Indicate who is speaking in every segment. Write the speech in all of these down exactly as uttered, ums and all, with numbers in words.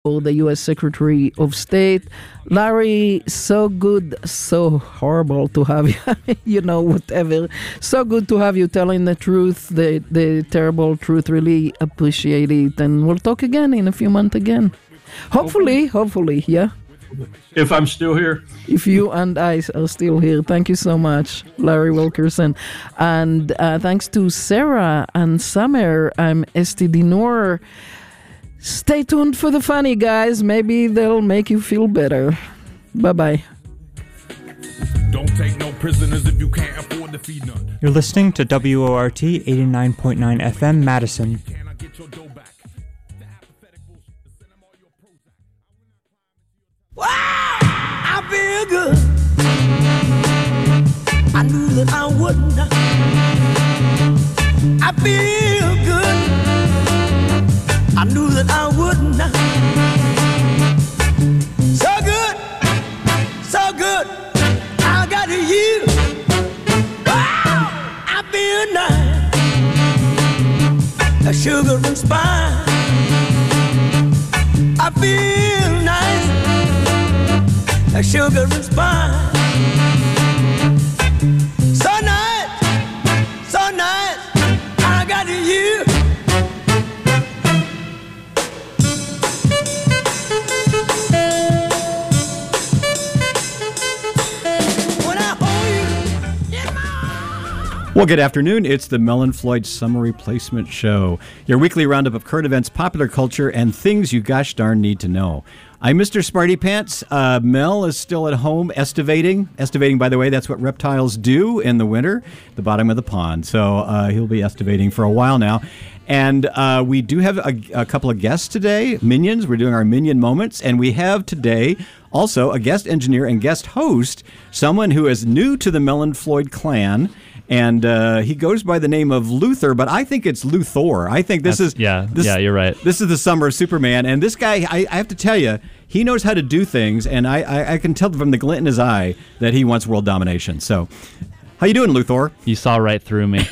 Speaker 1: or the U S Secretary of State. Larry, so good, so horrible to have you, you know, whatever. So good to have you telling the truth, the, the terrible truth. Really appreciate it. And we'll talk again in a few months again. Hopefully, hopefully, yeah.
Speaker 2: If I'm still here.
Speaker 1: If you and I are still here. Thank you so much, Larry Wilkerson. And uh, thanks to Sarah and Summer. I'm Esti Dinor. Stay tuned for the funny, guys. Maybe they'll make you feel better. Bye-bye.
Speaker 3: Don't take no prisoners if you can't afford to feed none.
Speaker 4: You're listening to W O R T eighty-nine point nine F M Madison.
Speaker 5: Wow, I feel good. I knew that I wouldn't. I feel good. I knew that I wouldn't. So good, so good. I got you. Wow, I feel nice. A sugar and spice. I feel nice. A sugar and spice. So nice, so nice. I got you.
Speaker 6: Well, good afternoon. It's the Mel and Floyd Summer Replacement Show, your weekly roundup of current events, popular culture, and things you gosh darn need to know. I'm Mister Smarty Pants. Uh, Mel is still at home estivating. Estivating, by the way, that's what reptiles do in the winter, the bottom of the pond. So uh, he'll be estivating for a while now. And uh, we do have a, a couple of guests today, Minions. We're doing our Minion Moments. And we have today also a guest engineer and guest host, someone who is new to the Mel and Floyd clan. And uh, he goes by the name of Luthor, but I think it's Luthor. I think this
Speaker 7: That's,
Speaker 6: is
Speaker 7: yeah,
Speaker 6: this,
Speaker 7: yeah, you're right.
Speaker 6: This is the summer of Superman, and this guy, I, I have to tell you, he knows how to do things, and I, I, I can tell from the glint in his eye that he wants world domination. So, how you doing, Luthor?
Speaker 7: You saw right through me.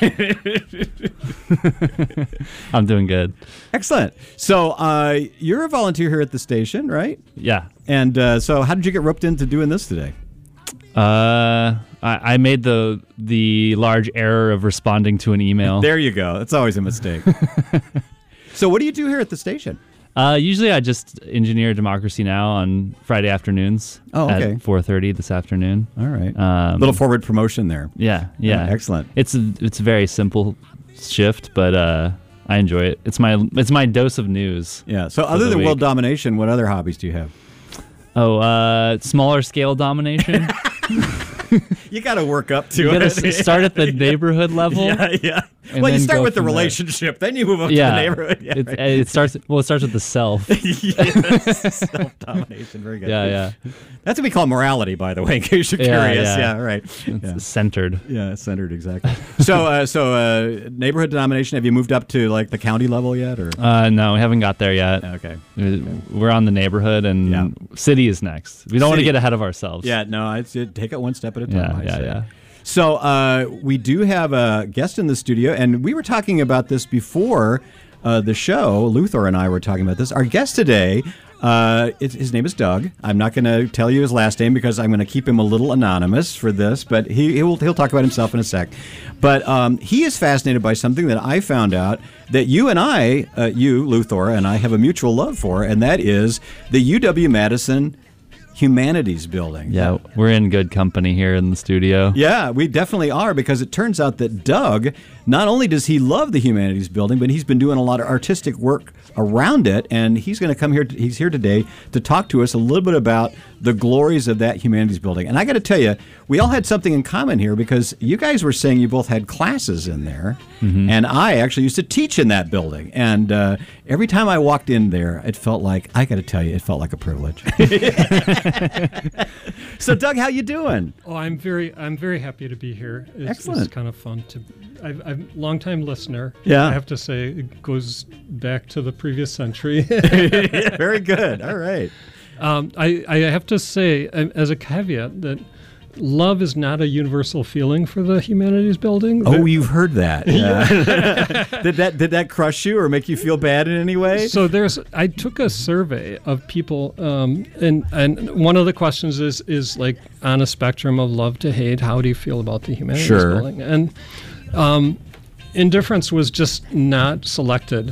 Speaker 7: I'm doing good.
Speaker 6: Excellent. So, uh, you're a volunteer here at the station, right?
Speaker 7: Yeah.
Speaker 6: And uh, so, how did you get roped into doing this today?
Speaker 7: Uh, I, I made the the large error of responding to an email.
Speaker 6: There you go. That's always a mistake. So what do you do here at the station?
Speaker 7: Uh, usually I just engineer Democracy Now! On Friday afternoons
Speaker 6: oh, okay.
Speaker 7: at four thirty this afternoon.
Speaker 6: All right.
Speaker 7: Um,
Speaker 6: little forward promotion there.
Speaker 7: Yeah, yeah.
Speaker 6: Oh, excellent.
Speaker 7: It's a, it's a very simple shift, but uh, I enjoy it. It's my it's my dose of news.
Speaker 6: Yeah. So other than
Speaker 7: week.
Speaker 6: world domination, what other hobbies do you have?
Speaker 7: Oh, uh, smaller scale domination.
Speaker 6: You got to work up to
Speaker 7: you
Speaker 6: it.
Speaker 7: You got to start at the neighborhood level.
Speaker 6: Yeah, yeah. Well, you start with the relationship, there. Then you move up
Speaker 7: yeah,
Speaker 6: to the neighborhood. Yeah,
Speaker 7: it,
Speaker 6: right.
Speaker 7: it starts. Well, it starts with the self.
Speaker 6: Yes, self-domination. Very good.
Speaker 7: Yeah, yeah.
Speaker 6: That's what we call morality, by the way, in case you're
Speaker 7: yeah,
Speaker 6: curious.
Speaker 7: Yeah,
Speaker 6: yeah right.
Speaker 7: It's
Speaker 6: yeah.
Speaker 7: centered.
Speaker 6: Yeah, centered, exactly. so, uh, so uh, neighborhood domination, have you moved up to like the county level yet? Or
Speaker 7: uh, No, we haven't got there yet.
Speaker 6: Okay.
Speaker 7: We're on the neighborhood, and yeah. city is next. We don't city. want to get ahead of ourselves.
Speaker 6: Yeah, no, it's, it, take it one step at a time.
Speaker 7: Yeah,
Speaker 6: I
Speaker 7: yeah,
Speaker 6: say.
Speaker 7: yeah.
Speaker 6: So uh, we do have a guest in the studio, and we were talking about this before uh, the show. Luthor and I were talking about this. Our guest today, uh, it, his name is Doug. I'm not going to tell you his last name because I'm going to keep him a little anonymous for this, but he he'll, he'll talk about himself in a sec. But um, he is fascinated by something that I found out that you and I, uh, you, Luthor, and I have a mutual love for, and that is the U W-Madison Humanities Building.
Speaker 7: Yeah, we're in good company here in the studio.
Speaker 6: Yeah, we definitely are, because it turns out that Doug, not only does he love the Humanities Building, but he's been doing a lot of artistic work around it, and he's going to come here. He's here today to talk to us a little bit about the glories of that Humanities Building. And I got to tell you, we all had something in common here, because you guys were saying you both had classes in there, mm-hmm. and I actually used to teach in that building. And uh, every time I walked in there, it felt like, I got to tell you, it felt like a privilege. So, Doug, how you doing?
Speaker 8: Oh, I'm very, I'm very happy to be here. It's,
Speaker 6: Excellent.
Speaker 8: It's kind of fun to. I've, I'm a long-time listener.
Speaker 6: Yeah.
Speaker 8: I have to say, it goes back to the previous century.
Speaker 6: Very good. All right.
Speaker 8: Um, I, I have to say, as a caveat, that love is not a universal feeling for the humanities building.
Speaker 6: Oh, you've heard that. Yeah. did that did that crush you or make you feel bad in any way?
Speaker 8: So there's, I took a survey of people, um, and and one of the questions is is like on a spectrum of love to hate, how do you feel about the humanities
Speaker 6: Sure.
Speaker 8: building? And um, indifference was just not selected.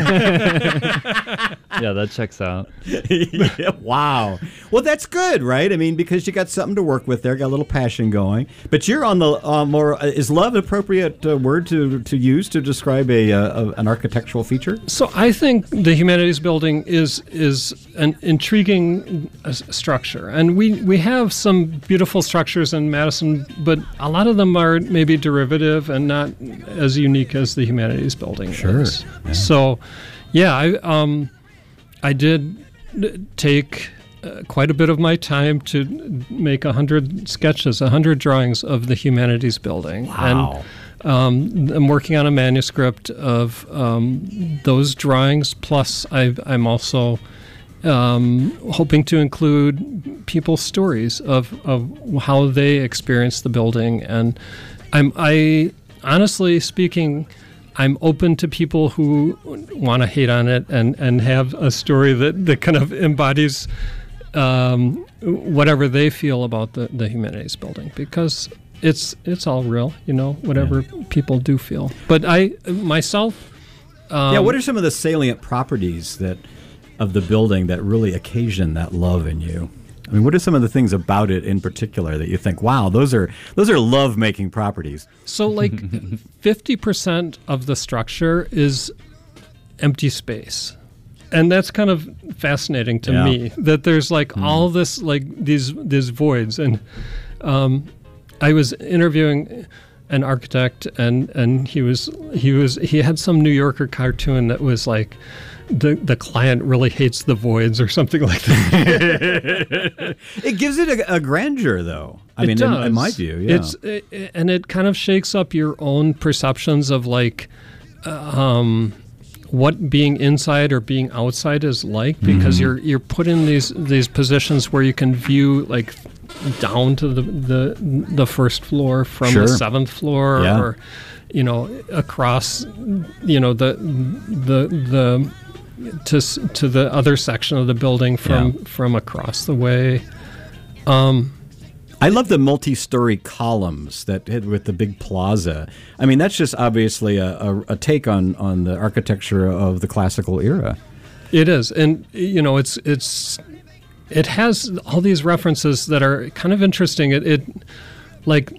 Speaker 7: Yeah, that checks out.
Speaker 6: Yeah, wow. Well, that's good, right? I mean, because you got something to work with there, got a little passion going. But you're on the uh, more. Uh, is love an appropriate uh, word to to use to describe a, uh, a an architectural feature?
Speaker 8: So I think the humanities building is is an intriguing uh, s- structure, and we we have some beautiful structures in Madison, but a lot of them are maybe derivative and not as unique as the humanities building
Speaker 6: Sure.
Speaker 8: is.
Speaker 6: Yeah.
Speaker 8: So, yeah, I um, I did take uh, quite a bit of my time to make a hundred sketches, a hundred drawings of the humanities building.
Speaker 6: Wow.
Speaker 8: And um, I'm working on a manuscript of um, those drawings. Plus, I've, I'm also um, hoping to include people's stories of, of how they experience the building. And I'm, I, honestly speaking, I'm open to people who want to hate on it and, and have a story that, that kind of embodies um, whatever they feel about the, the humanities building, because it's it's all real, you know, whatever
Speaker 6: Yeah.
Speaker 8: people do feel. But I myself, um,
Speaker 6: yeah. What are some of the salient properties that of the building that really occasion that love in you? I mean, what are some of the things about it in particular that you think, wow, those are those are love-making properties?
Speaker 8: So like fifty percent of the structure is empty space. And that's kind of fascinating to
Speaker 6: Yeah.
Speaker 8: me, that there's like all this, like these these voids. And um, I was interviewing an architect, and, and he was he was he had some New Yorker cartoon that was like, the the client really hates the voids or something like that.
Speaker 6: It gives it a, a grandeur, though. I
Speaker 8: It
Speaker 6: mean, in,
Speaker 8: does.
Speaker 6: in my view, yeah.
Speaker 8: It's it, and it kind of shakes up your own perceptions of like um, what being inside or being outside is like, because
Speaker 6: Mm-hmm.
Speaker 8: you're you're put in these these positions where you can view like down to the the, the first floor from
Speaker 6: Sure.
Speaker 8: the seventh floor,
Speaker 6: Yeah.
Speaker 8: or you know across you know the the the to s- to the other section of the building from
Speaker 6: Yeah.
Speaker 8: from across the way. Um,
Speaker 6: I love the multi-story columns that hit with the big plaza. I mean, that's just obviously a, a, a take on, on the architecture of the classical era.
Speaker 8: It is, and you know, it's it's it has all these references that are kind of interesting. It, it like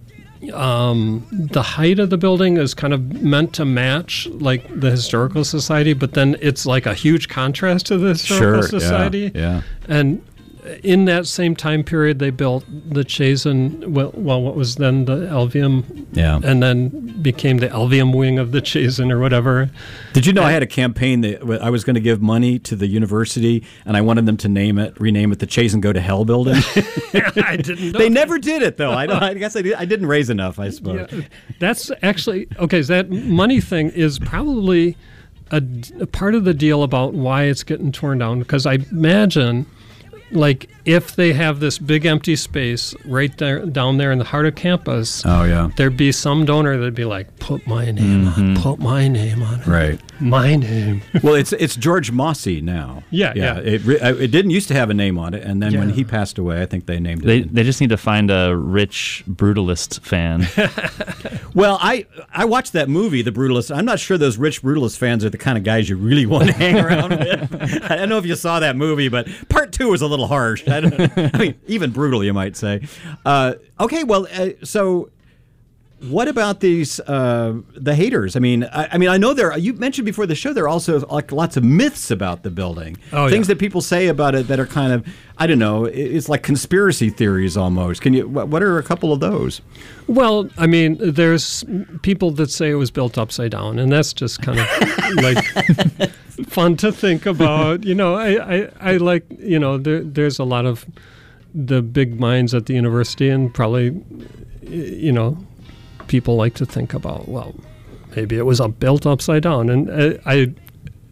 Speaker 8: um, the height of the building is kind of meant to match like the Historical Society, but then it's like a huge contrast to the Historical Society.
Speaker 6: Yeah.
Speaker 8: And in that same time period, they built the Chazen, well, well what was then the Elvium,
Speaker 6: Yeah.
Speaker 8: and then became the Elvium wing of the Chazen or whatever.
Speaker 6: Did you know I had a campaign that I was going to give money to the university, and I wanted them to name it, rename it the Chase and Go to Hell building?
Speaker 8: I didn't know.
Speaker 6: They never did it, though. I, don't, I guess I, did, I didn't raise enough, I suppose.
Speaker 8: Yeah, that's actually okay. So that money thing is probably a, a part of the deal about why it's getting torn down. Because I imagine, like, if they have this big empty space right there, down there in the heart of campus,
Speaker 6: Oh, yeah.
Speaker 8: there'd be some donor that'd be like, "Put my name on, put my name on it,
Speaker 6: Right.
Speaker 8: my name."
Speaker 6: Well, it's it's George Mossy now.
Speaker 8: Yeah, yeah.
Speaker 6: It, re- uh, it didn't used to have a name on it, and then when
Speaker 8: Yeah.
Speaker 6: he passed away, I think they named it.
Speaker 7: They they just need to find a rich brutalist fan.
Speaker 6: Well, I I watched that movie, The Brutalist. I'm not sure those rich brutalist fans are the kind of guys you really want to hang around with. I don't know if you saw that movie, but part two was a little harsh. I, don't, I mean, even brutal, you might say. Uh, okay, well, uh, so what about these uh, the haters? I mean, I, I mean, I know there. You mentioned before the show there are also like lots of myths about the building.
Speaker 8: Oh,
Speaker 6: Things
Speaker 8: yeah.
Speaker 6: that people say about it that are kind of, I don't know, it- it's like conspiracy theories almost. Can you? What what are a couple of those?
Speaker 8: Well, I mean, there's people that say it was built upside down, and that's just kind of like fun to think about. You know, I, I, I like, you know, there, there's a lot of the big minds at the university, and probably, you know, people like to think about, well, maybe it was uh, built upside down. And I, I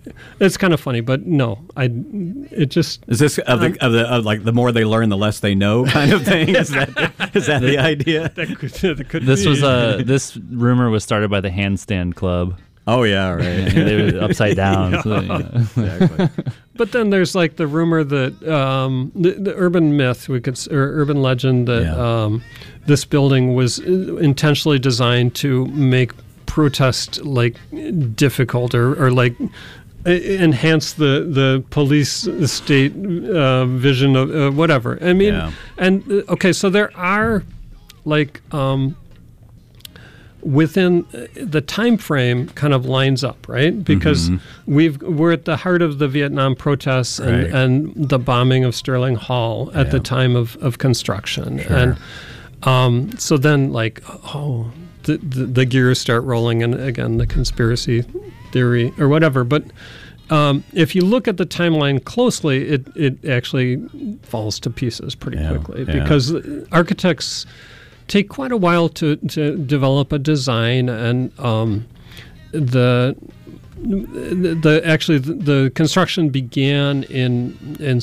Speaker 8: it's kind of funny, but no, I. It just
Speaker 6: is this of the, of the of like the more they learn, the less they know kind of thing. Is that is that the idea?
Speaker 8: That could, that could
Speaker 7: This
Speaker 8: be.
Speaker 7: was uh, this rumor was started by the Handstand Club.
Speaker 6: Oh yeah, right.
Speaker 7: They were upside down.
Speaker 8: Yeah.
Speaker 7: So, you know.
Speaker 6: Exactly.
Speaker 8: But then there's like the rumor that um, the, the urban myth, we could s- or urban legend that
Speaker 6: Yeah.
Speaker 8: um, this building was intentionally designed to make protest like difficult or, or like e- enhance the the police state uh, vision of uh, whatever. I mean,
Speaker 6: Yeah.
Speaker 8: and uh, okay, so there are like. Um, within uh, the time frame kind of lines up, right? Because
Speaker 6: Mm-hmm.
Speaker 8: we've we're at the heart of the Vietnam protests and,
Speaker 6: Right.
Speaker 8: and the bombing of Sterling Hall at the
Speaker 6: Yeah.
Speaker 8: time of, of construction.
Speaker 6: Sure.
Speaker 8: And um, so then like, oh, the, the, the gears start rolling and again, the conspiracy theory or whatever. But um, if you look at the timeline closely, it, it actually falls to pieces pretty
Speaker 6: Yeah,
Speaker 8: quickly
Speaker 6: yeah.
Speaker 8: because architects take quite a while to, to develop a design, and um, the, the the actually the, the construction began in in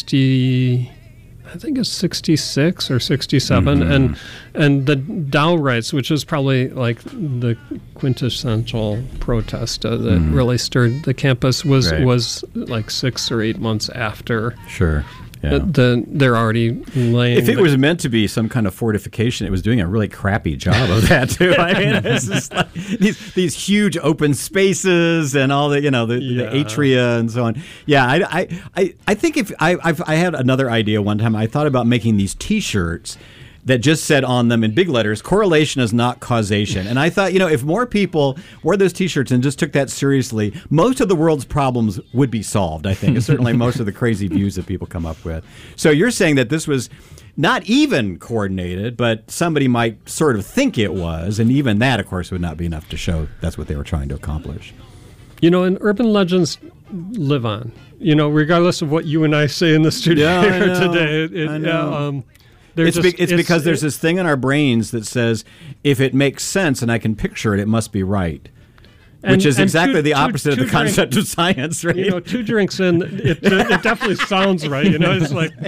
Speaker 8: sixty, I think it's sixty-six or sixty-seven,
Speaker 6: Mm-hmm.
Speaker 8: and and the Dowrights, which is probably like the quintessential protest uh, that really stirred the campus, was
Speaker 6: Mm-hmm. Right.
Speaker 8: was like six or eight months after.
Speaker 6: Sure. Yeah.
Speaker 8: The, the they're already laying.
Speaker 6: If it
Speaker 8: the-
Speaker 6: was meant to be some kind of fortification, it was doing a really crappy job of that too. I mean, it's just like these these huge open spaces and all the you know the,
Speaker 8: Yeah.
Speaker 6: the atria and so on. Yeah, I, I, I, I think if I I've, I had another idea one time. I thought about making these T-shirts that just said on them in big letters, "Correlation is not causation." And I thought, you know, if more people wore those T-shirts and just took that seriously, most of the world's problems would be solved, I think. And certainly most of the crazy views that people come up with. So you're saying that this was not even coordinated, but somebody might sort of think it was. And even that, of course, would not be enough to show that's what they were trying to accomplish.
Speaker 8: You know, and urban legends live on. You know, regardless of what you and I say in the studio
Speaker 6: Yeah, I
Speaker 8: here
Speaker 6: know.
Speaker 8: today. It, it,
Speaker 6: I know.
Speaker 8: yeah, um, they're
Speaker 6: It's,
Speaker 8: just-
Speaker 6: be, it's because there's
Speaker 8: it-
Speaker 6: this thing in our brains that says, if it makes sense and I can picture it, it must be right.
Speaker 8: and-
Speaker 6: Which is
Speaker 8: and
Speaker 6: exactly
Speaker 8: two-
Speaker 6: the
Speaker 8: two-
Speaker 6: opposite
Speaker 8: two
Speaker 6: of the concept of science, right?
Speaker 8: You know, two drinks in, it, it definitely sounds right. You know, it's like,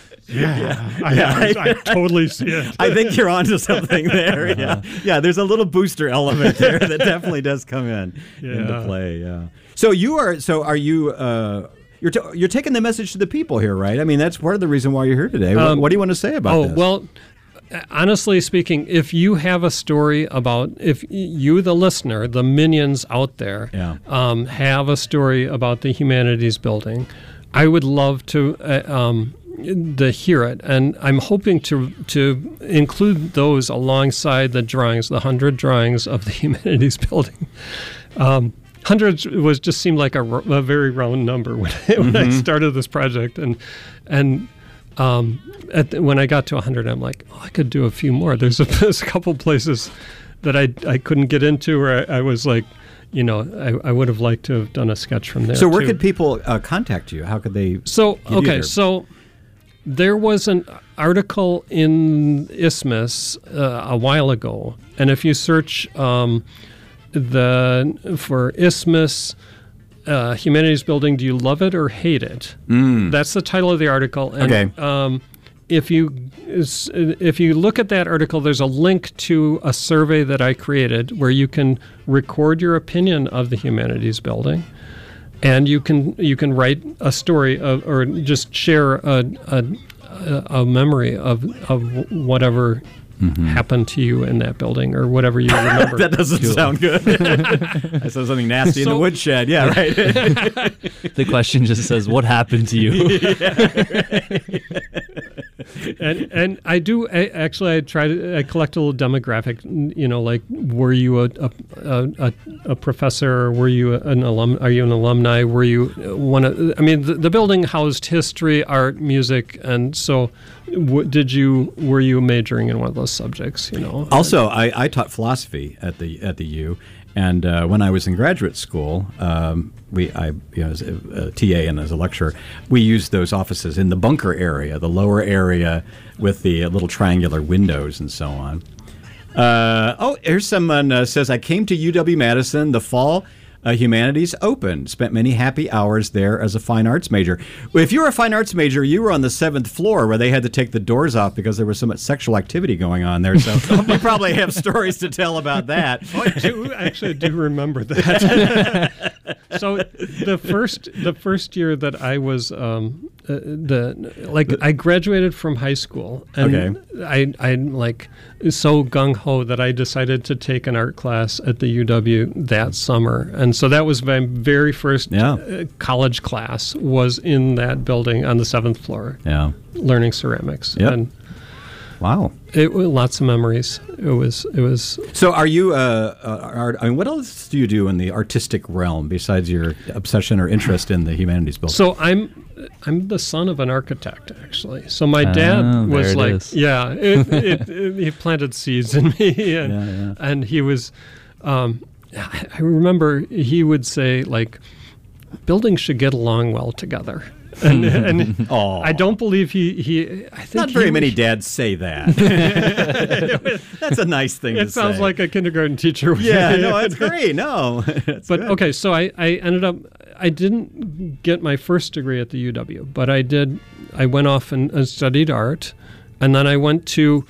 Speaker 8: yeah, I, I, I totally see it.
Speaker 6: I think you're onto something there. Yeah, yeah. There's a little booster element there that definitely does come in into
Speaker 8: Yeah.
Speaker 6: play. Yeah. So you are. So are you? Uh, you're t- you're taking the message to the people here, right? I mean, that's part of the reason why you're here today. What,
Speaker 8: Um,
Speaker 6: what do you want to say about
Speaker 8: oh,
Speaker 6: this?
Speaker 8: well, honestly speaking, if you have a story about, if you, the listener, the minions out there,
Speaker 6: Yeah.
Speaker 8: um, have a story about the Humanities Building, I would love to uh, um, to hear it, and I'm hoping to to include those alongside the drawings, the hundred drawings of the Humanities Building. Um, Hundreds was just seemed like a, r- a very round number when, I, when I started this project, and and um, at the, when I got to one hundred, I'm like, oh, I could do a few more. There's a, there's a couple places that I I couldn't get into, or I, I was like, you know, I, I would have liked to have done a sketch from there.
Speaker 6: so where
Speaker 8: too.
Speaker 6: could people uh, contact you? How could they?
Speaker 8: So
Speaker 6: get you
Speaker 8: okay,
Speaker 6: there?
Speaker 8: so there was an article in Isthmus uh, a while ago, and if you search um, the for Isthmus uh, Humanities Building, do you love it or hate it? Mm. That's the title of the article. And,
Speaker 6: Okay.
Speaker 8: Um, if you if you look at that article, there's a link to a survey that I created where you can record your opinion of the Humanities Building. And you can you can write a story of, or just share a a, a memory of of whatever happened to you in that building or whatever you remember.
Speaker 6: That doesn't sound good. I saw something nasty in the
Speaker 8: So-
Speaker 6: woodshed. Yeah, right.
Speaker 7: The question just says, "What happened to you?"
Speaker 8: and and I do I, actually I try to I collect a little demographic. You know, like were you a a, a, a professor? Or were you an alum? Are you an alumni? Were you one of? I mean, the, the building housed history, art, music, and so. W- did you were you majoring in one of those subjects? You know.
Speaker 6: Also, I, I taught philosophy at the at the U, and uh, when I was in graduate school, um, we I you know as a, a T A and as a lecturer, we used those offices in the bunker area, the lower area with the little triangular windows and so on. Uh, oh, here's someone uh, says I came to U W Madison the fall uh, Humanities opened. Spent many happy hours there as a fine arts major. If you were a fine arts major, you were on the seventh floor where they had to take the doors off because there was so much sexual activity going on there. So you probably have stories to tell about that.
Speaker 8: Oh, I do actually do remember that. So the first the first year that I was um, uh, the like I graduated from high school, and
Speaker 6: Okay.
Speaker 8: I I like so gung ho that I decided to take an art class at the U W that summer, and so that was my very first
Speaker 6: Yeah.
Speaker 8: uh, college class was in that building on the seventh floor,
Speaker 6: Yeah.
Speaker 8: learning ceramics.
Speaker 6: Yep.
Speaker 8: And
Speaker 6: Wow.
Speaker 8: it was lots of memories. It was it was
Speaker 6: So are you, uh, uh, art, I mean, what else do you do in the artistic realm besides your obsession or interest in the humanities building?
Speaker 8: So I'm I'm the son of an architect, actually. So my dad
Speaker 7: Oh,
Speaker 8: was
Speaker 7: there it
Speaker 8: like,
Speaker 7: is.
Speaker 8: yeah, it, it, it, he planted seeds in me, and,
Speaker 6: Yeah, yeah.
Speaker 8: and he was. Um, I I remember he would say like, buildings should get along well together, and, and
Speaker 6: Aw.
Speaker 8: I don't believe he he. I think
Speaker 6: Not very
Speaker 8: he-
Speaker 6: many dads say that. That's a nice thing to
Speaker 8: It sounds
Speaker 6: say.
Speaker 8: like a kindergarten teacher. would
Speaker 6: Yeah,
Speaker 8: say.
Speaker 6: no, that's great. No. That's
Speaker 8: But
Speaker 6: good.
Speaker 8: okay, so I, I ended up I didn't get my first degree at the U W, but I did I went off and, and studied art, and then I went to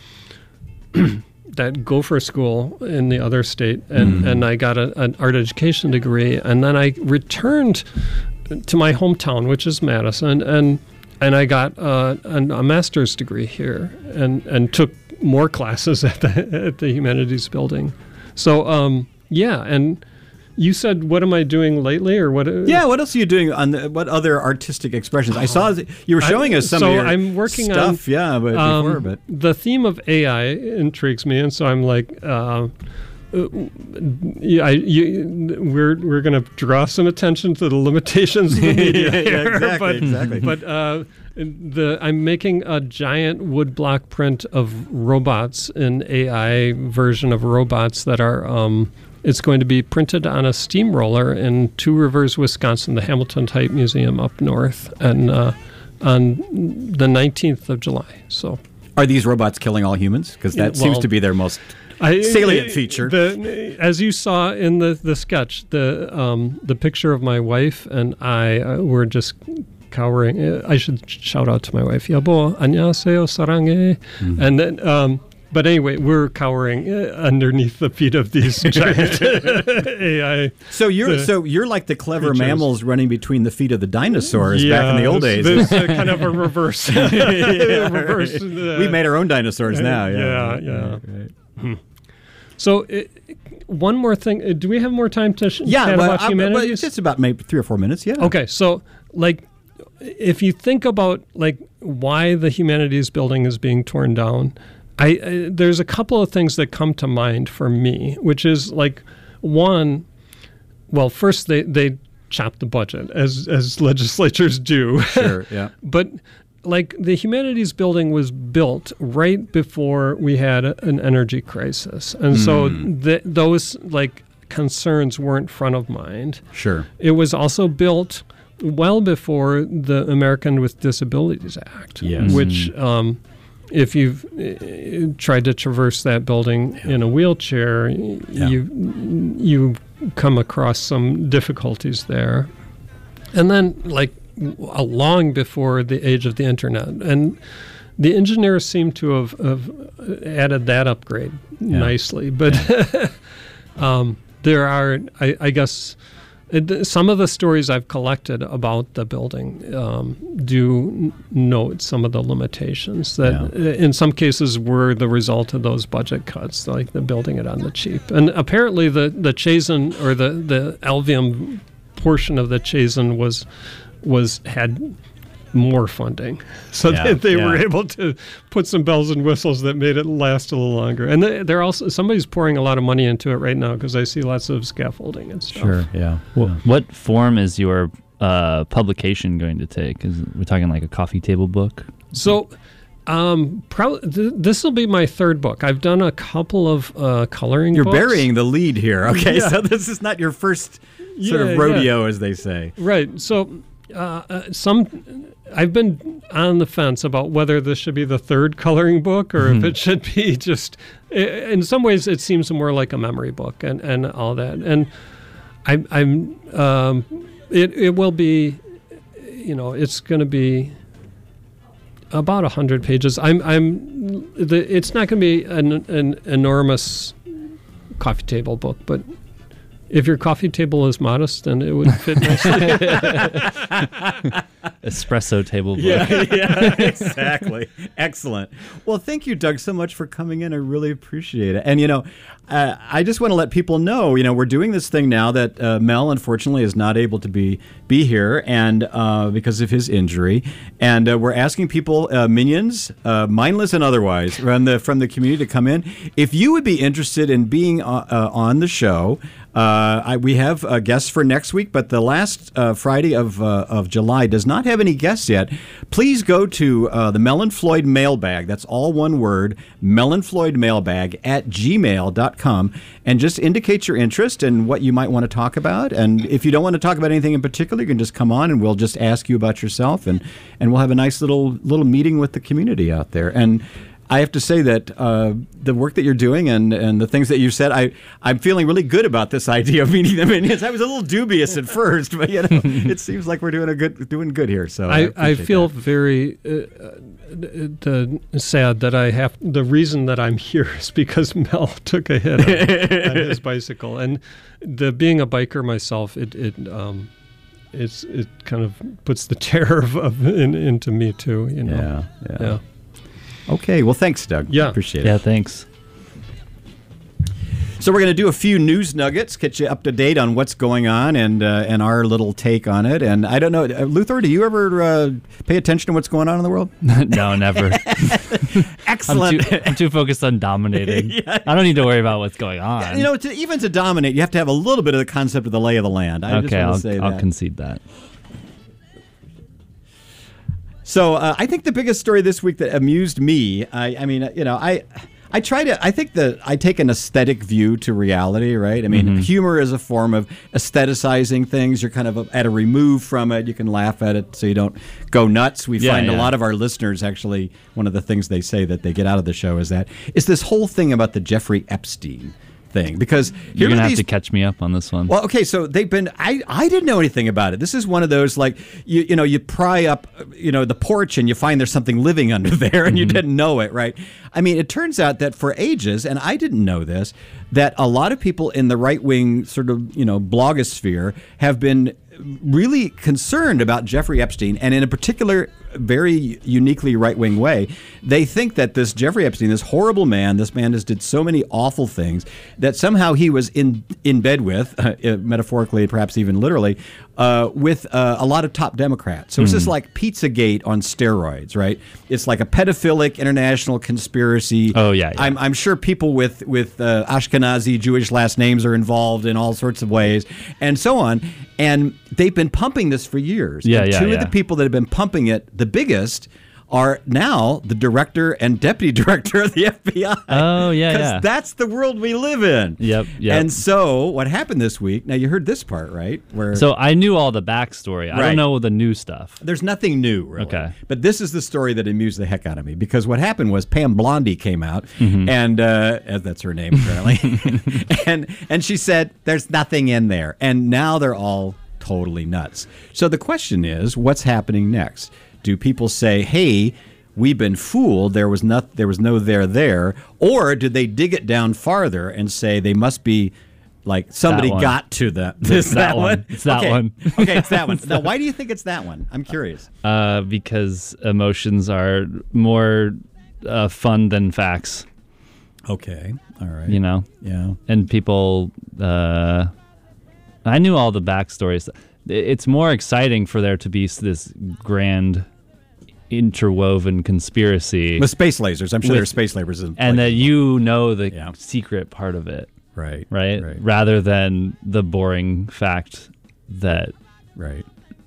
Speaker 8: that Gopher school in the other state, and, and I got a, an art education degree, and then I returned to my hometown, which is Madison, and and I got uh, an, a master's degree here, and, and took more classes at the at the humanities building. So um, yeah, and you said, what am I doing lately, or what?
Speaker 6: Yeah, what else are you doing on the, what other artistic expressions? I saw that you were showing us some
Speaker 8: so
Speaker 6: of your
Speaker 8: I'm working
Speaker 6: stuff,
Speaker 8: on,
Speaker 6: yeah, but
Speaker 8: um,
Speaker 6: before, but
Speaker 8: the theme of A I intrigues me, and so I'm like, uh, uh, yeah, I, you, we're we're going to draw some attention to the limitations of the media
Speaker 6: Yeah,
Speaker 8: here,
Speaker 6: exactly,
Speaker 8: but,
Speaker 6: exactly.
Speaker 8: but uh, the I'm making a giant woodblock print of robots, an A I version of robots that are. Um, It's going to be printed on a steamroller in Two Rivers, Wisconsin, the Hamilton Type Museum up north, and uh, on the nineteenth of July. So,
Speaker 6: are these robots killing all humans? Because that
Speaker 8: Yeah,
Speaker 6: seems
Speaker 8: well,
Speaker 6: to be their most
Speaker 8: I,
Speaker 6: salient feature.
Speaker 8: The, as you saw in the, the sketch, the um, the picture of my wife and I uh, were just cowering. Uh, I should shout out to my wife, Yabo, 안녕하세요, 사랑해,
Speaker 6: Mm-hmm.
Speaker 8: and then. Um, But anyway, we're cowering uh, underneath the feet of these giant A I.
Speaker 6: So you're
Speaker 8: the
Speaker 6: so you're like the clever
Speaker 8: creatures.
Speaker 6: mammals running between the feet of the dinosaurs back in the old
Speaker 8: this-
Speaker 6: days.
Speaker 8: This uh, kind of a reverse.
Speaker 6: Yeah,
Speaker 8: reverse
Speaker 6: right.
Speaker 8: uh,
Speaker 6: we made our own dinosaurs now. Yeah,
Speaker 8: yeah, yeah.
Speaker 6: Right, right.
Speaker 8: So, uh, one more thing. Uh, do we have more time to sh-
Speaker 6: Yeah,
Speaker 8: chat
Speaker 6: well,
Speaker 8: about
Speaker 6: I- well,
Speaker 8: humanities?
Speaker 6: it's just about maybe three or four minutes. Yeah.
Speaker 8: Okay, so like, if you think about like why the humanities building is being torn down, I uh, there's a couple of things that come to mind for me, which is like one. Well, first they they chop the budget as as legislatures do.
Speaker 6: Sure. Yeah.
Speaker 8: But like the humanities building was built right before we had a, an energy crisis, and so th- those like concerns weren't front of mind.
Speaker 6: Sure.
Speaker 8: It was also built well before the American with Disabilities Act,
Speaker 6: Yes.
Speaker 8: which um, if you've uh, tried to traverse that building in a wheelchair, y-
Speaker 6: Yeah.
Speaker 8: you you come across some difficulties there. And then, like, w- long before the age of the internet, and the engineers seem to have, have added that upgrade
Speaker 6: Yeah.
Speaker 8: nicely. But um, there are, I, I guess. It, some of the stories I've collected about the building um, do n- note some of the limitations that,
Speaker 6: Yeah.
Speaker 8: uh, in some cases, were the result of those budget cuts, like the building it on the cheap. And apparently, the the Chazen or the the Alvium portion of the Chazen was was had more funding, so
Speaker 6: Yeah,
Speaker 8: that they
Speaker 6: yeah.
Speaker 8: were able to put some bells and whistles that made it last a little longer. And they, they're also somebody's pouring a lot of money into it right now because I see lots of scaffolding and stuff.
Speaker 6: Sure. Yeah.
Speaker 7: Well, what form is your uh, publication going to take? Is we talking like a coffee table book?
Speaker 8: So, um, pro- th- this will be my third book. I've done a couple of uh, coloring.
Speaker 6: You're
Speaker 8: books.
Speaker 6: burying the lead here. Okay.
Speaker 8: Yeah.
Speaker 6: So this is not your first sort
Speaker 8: Yeah,
Speaker 6: of
Speaker 8: yeah.
Speaker 6: rodeo, as they say.
Speaker 8: Right. So, uh, uh, some I've been on the fence about whether this should be the third coloring book or if it should be just. i- In some ways, it seems more like a memory book and and all that. And I'm, I'm um, it, it will be, you know, it's going to be about a hundred pages. I'm, I'm, the, it's not going to be an, an enormous coffee table book, but if your coffee table is modest, then it would fit nicely.
Speaker 7: Espresso table book.
Speaker 6: Yeah, yeah, exactly. Excellent. Well, thank you, Doug, so much for coming in. I really appreciate it. And, you know, uh, I just want to let people know, you know, we're doing this thing now that uh, Mel, unfortunately, is not able to be be here and uh, because of his injury. And uh, we're asking people, uh, minions, uh, mindless and otherwise, from the, from the community to come in. If you would be interested in being uh, uh, on the show, Uh, I, we have uh, guests for next week, but the last uh, Friday of uh, of July does not have any guests yet. Please go to uh, the Mel and Floyd mailbag. That's all one word, Mel and Floyd mailbag at gmail dot com, and just indicate your interest and what you might want to talk about. And if you don't want to talk about anything in particular, you can just come on and we'll just ask you about yourself, and, and we'll have a nice little little meeting with the community out there. And I have to say that uh, the work that you're doing and, and the things that you've said, I, I'm feeling really good about this idea of meeting the minions. I was a little dubious at first, but you know, it seems like we're doing a good doing good here. So I,
Speaker 8: I, I feel
Speaker 6: that.
Speaker 8: very uh, uh, sad that I have. The reason that I'm here is because Mel took a hit on, on his bicycle, and the being a biker myself, it it um, it's it kind of puts the terror of, of in, into me too. You know.
Speaker 6: Yeah. Yeah.
Speaker 8: yeah.
Speaker 6: Okay, well, thanks, Doug.
Speaker 8: Yeah.
Speaker 6: Appreciate
Speaker 7: Yeah,
Speaker 6: it.
Speaker 7: thanks.
Speaker 6: So we're going to do a few news nuggets, get you up to date on what's going on and uh, and our little take on it. And I don't know, uh, Luthor, do you ever uh, pay attention to what's going on in the world?
Speaker 7: No, never.
Speaker 6: Excellent.
Speaker 7: I'm too, I'm too focused on dominating.
Speaker 6: Yeah.
Speaker 7: I don't need to worry about what's going on.
Speaker 6: You know, to, even to dominate, you have to have a little bit of the concept of the lay of the land. I just
Speaker 7: okay,
Speaker 6: want
Speaker 7: I'll,
Speaker 6: to say
Speaker 7: I'll
Speaker 6: that.
Speaker 7: concede that.
Speaker 6: So uh, I think the biggest story this week that amused me, I, I mean, you know, I I try to, I think that I take an aesthetic view to reality, right? I mean,
Speaker 7: Mm-hmm.
Speaker 6: humor is a form of aestheticizing things. You're kind of at a remove from it. You can laugh at it so you don't go nuts. We
Speaker 7: Yeah,
Speaker 6: find a
Speaker 7: yeah.
Speaker 6: lot of our listeners, actually, one of the things they say that they get out of the show is that, is this whole thing about the Jeffrey Epstein thing. Because
Speaker 7: You're
Speaker 6: here
Speaker 7: going to
Speaker 6: are
Speaker 7: have
Speaker 6: these
Speaker 7: to catch me up on this one.
Speaker 6: well, okay, so they've been. I, I didn't know anything about it. This is one of those like you you know you pry up you know the porch and you find there's something living under there and you didn't know it, right? I mean, it turns out that for ages, and I didn't know this, that a lot of people in the right wing sort of you know blogosphere have been really concerned about Jeffrey Epstein, and in a particular very uniquely right-wing way, they think that this Jeffrey Epstein, this horrible man, this man has did so many awful things that somehow he was in in bed with, uh, metaphorically, perhaps even literally, uh, with uh, a lot of top Democrats. So it's just like Pizzagate on steroids, right? It's like a pedophilic international conspiracy.
Speaker 7: Oh, yeah, yeah.
Speaker 6: I'm, I'm sure people with with uh, Ashkenazi Jewish last names are involved in all sorts of ways, and so on. And they've been pumping this for years.
Speaker 7: Yeah,
Speaker 6: and
Speaker 7: yeah,
Speaker 6: two
Speaker 7: yeah.
Speaker 6: of the people that have been pumping it, the biggest, are now the director and deputy director of the F B I.
Speaker 7: Oh, yeah,
Speaker 6: Because
Speaker 7: yeah.
Speaker 6: that's the world we live in.
Speaker 7: Yep, yep.
Speaker 6: And so what happened this week, now you heard this part, right? Where
Speaker 7: So I knew all the backstory. I
Speaker 6: Right.
Speaker 7: don't know the new stuff.
Speaker 6: there's nothing new, really.
Speaker 7: Okay.
Speaker 6: But this is the story that amused the heck out of me, because what happened was Pam Blondie came out,
Speaker 7: Mm-hmm.
Speaker 6: and uh, as that's her name apparently, and and she said there's nothing in there, and now they're all totally nuts. So the question is, what's happening next? Do people say, "Hey, we've been fooled. There was not, there was no there there," or did they dig it down farther and say they must be like somebody
Speaker 7: one.
Speaker 6: got to the this
Speaker 7: that one. It's that
Speaker 6: okay.
Speaker 7: one.
Speaker 6: Okay, it's that one. Now, why do you think it's that one? I'm curious.
Speaker 7: Uh, because emotions are more uh, fun than facts,
Speaker 6: Okay, all right.
Speaker 7: you know?
Speaker 6: Yeah.
Speaker 7: And people, uh, I knew all the backstories. It's more exciting for there to be this grand interwoven conspiracy,
Speaker 6: With space lasers, I'm sure
Speaker 7: With-
Speaker 6: there's space lasers. In
Speaker 7: and that
Speaker 6: places.
Speaker 7: you know the
Speaker 6: Yeah.
Speaker 7: secret part of it,
Speaker 6: right,
Speaker 7: right?
Speaker 6: right,
Speaker 7: Rather than the boring fact that,
Speaker 6: right.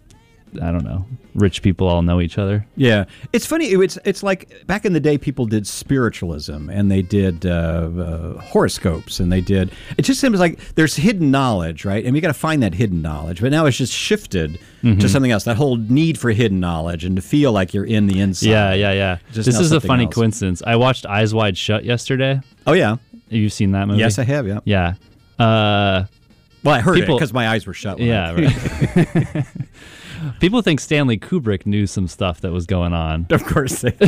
Speaker 7: I don't know, rich people all know each other.
Speaker 6: Yeah, it's funny. It's it's like back in the day, people did spiritualism and they did uh, uh, horoscopes and they did. It just seems like there's hidden knowledge, right? And we got to find that hidden knowledge. But now it's just shifted to something else. That whole need for hidden knowledge and to feel like you're in the inside.
Speaker 7: Yeah, yeah, yeah.
Speaker 6: Just
Speaker 7: this
Speaker 6: now
Speaker 7: is a
Speaker 6: something
Speaker 7: funny
Speaker 6: else.
Speaker 7: coincidence. I watched Eyes Wide Shut yesterday.
Speaker 6: Oh yeah.
Speaker 7: Have you seen that movie?
Speaker 6: Yes, I have. Yeah.
Speaker 7: Yeah. Uh,
Speaker 6: Well, I heard
Speaker 7: People-
Speaker 6: it because my eyes were shut. when
Speaker 7: Yeah,
Speaker 6: I-
Speaker 7: right. People think Stanley Kubrick knew some stuff that was going on,
Speaker 6: Of course. They,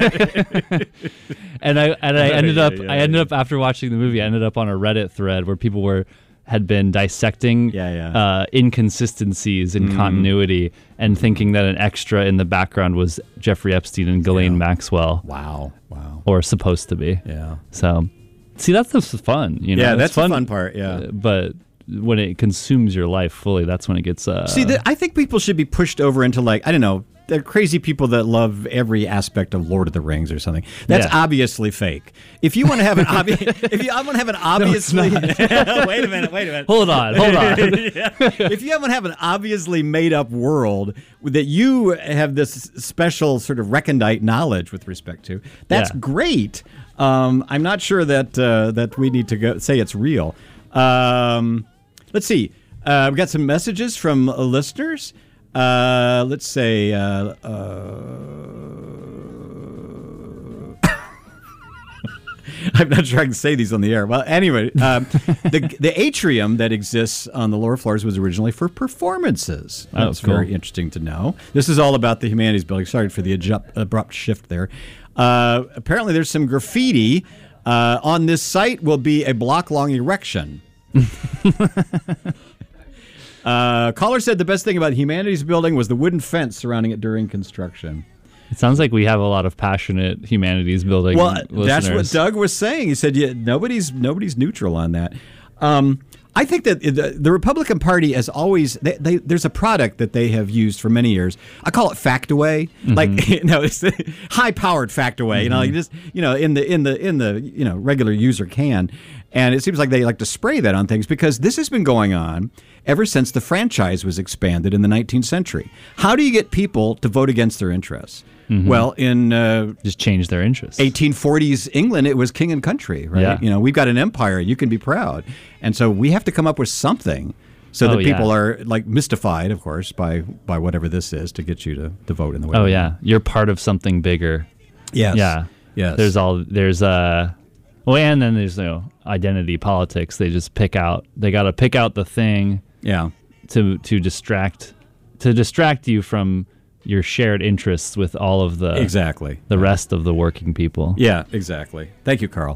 Speaker 7: and I and I ended
Speaker 6: Yeah,
Speaker 7: up
Speaker 6: yeah,
Speaker 7: I ended
Speaker 6: yeah.
Speaker 7: up after watching the movie, I ended up on a Reddit thread where people were had been dissecting
Speaker 6: Yeah, yeah.
Speaker 7: Uh, inconsistencies in continuity and thinking that an extra in the background was Jeffrey Epstein and Ghislaine
Speaker 6: Yeah.
Speaker 7: Maxwell,
Speaker 6: wow. Wow.
Speaker 7: or supposed to be.
Speaker 6: Yeah.
Speaker 7: So, see, that's the fun. You know,
Speaker 6: Yeah,
Speaker 7: It's
Speaker 6: that's the fun part, yeah.
Speaker 7: uh, But when it consumes your life fully, that's when it gets. Uh,
Speaker 6: See, the, I think people should be pushed over into like I don't know. They're crazy people that love every aspect of Lord of the Rings or something. That's
Speaker 7: Yeah.
Speaker 6: obviously fake. If you want to have an obvious, if you I want to have an obviously, wait a minute, wait a minute.
Speaker 7: hold on, hold on.
Speaker 6: If you want to have an obviously made up world that you have this special sort of recondite knowledge with respect to, that's
Speaker 7: Yeah.
Speaker 6: great. Um, I'm not sure that uh, that we need to go say it's real. Um, let's see. Uh, we've got some messages from uh, listeners. Uh, let's say. Uh, uh, I'm not sure I can say these on the air. Well, anyway, um, the the atrium that exists on the lower floors was originally for performances.
Speaker 7: Oh,
Speaker 6: That's
Speaker 7: cool.
Speaker 6: very interesting to know. This is all about the Humanities Building. Sorry for the abrupt, abrupt shift there. Uh, apparently, there's some graffiti. Uh, on this site will be a block-long erection. uh, caller said the best thing about the Humanities Building was the wooden fence surrounding it during construction.
Speaker 7: It sounds like we have a lot of passionate humanities building.
Speaker 6: Well, that's what
Speaker 7: listeners.
Speaker 6: Doug was saying. He said, "Yeah, nobody's nobody's neutral on that." Um, I think that the, the Republican Party has always they, they, there's a product that they have used for many years. I call it Factaway,
Speaker 7: Mm-hmm.
Speaker 6: like you know, it's high-powered Factaway. Mm-hmm. You know, you just you know in the in the in the you know regular user can, and it seems like they like to spray that on things because this has been going on ever since the franchise was expanded in the nineteenth century. How do you get people to vote against their interests?
Speaker 7: Mm-hmm.
Speaker 6: Well, in uh,
Speaker 7: Just change their interests.
Speaker 6: eighteen forties England, it was king and country, right?
Speaker 7: Yeah.
Speaker 6: You know, we've got an empire. You can be proud. And so we have to come up with something so
Speaker 7: Oh,
Speaker 6: that people
Speaker 7: yeah.
Speaker 6: are like mystified, of course, by by whatever this is to get you to, to vote in the way.
Speaker 7: Oh
Speaker 6: they
Speaker 7: yeah,
Speaker 6: want.
Speaker 7: you're part of something bigger.
Speaker 6: Yes.
Speaker 7: Yeah.
Speaker 6: Yes.
Speaker 7: There's all there's uh well, and then there's you know identity politics. They just pick out. They got to pick out the thing
Speaker 6: Yeah.
Speaker 7: to to distract to distract you from your shared interests with all of the
Speaker 6: Exactly.
Speaker 7: the rest of the working people.
Speaker 6: Yeah, exactly. Thank you, Carl.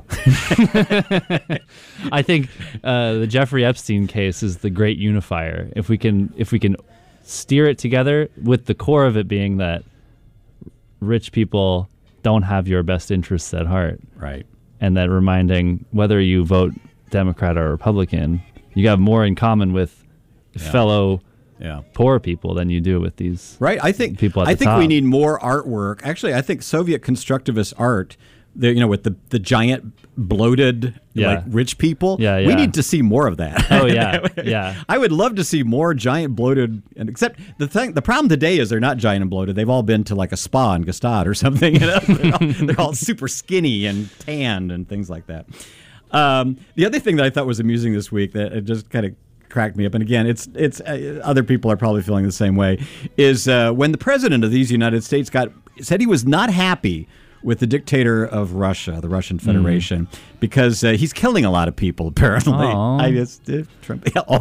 Speaker 7: I think uh, the Jeffrey Epstein case is the great unifier. If we can if we can steer it together with the core of it being that rich people don't have your best interests at heart,
Speaker 6: Right.
Speaker 7: and that reminding whether you vote Democrat or Republican, you have more in common with fellow
Speaker 6: Yeah.
Speaker 7: poor people than you do with these
Speaker 6: Right. I think
Speaker 7: people at
Speaker 6: I
Speaker 7: the
Speaker 6: think we
Speaker 7: top.
Speaker 6: need more artwork. Actually, I think Soviet constructivist art, the you know, with the, the giant bloated
Speaker 7: Yeah.
Speaker 6: like rich people.
Speaker 7: Yeah,
Speaker 6: We
Speaker 7: yeah.
Speaker 6: need to see more of that.
Speaker 7: Oh yeah, yeah.
Speaker 6: I would love to see more giant bloated and except the thing the problem today is they're not giant and bloated. They've all been to like a spa in Gstaad or something. You know? they're, all, they're all super skinny and tanned and things like that. Um, the other thing that I thought was amusing this week that it just kind of cracked me up, and again, it's it's uh, other people are probably feeling the same way, is uh, when the president of these United States got said he was not happy with the dictator of Russia, the Russian Federation, because uh, he's killing a lot of people, apparently.
Speaker 7: Aw.
Speaker 6: I just, uh, Trump,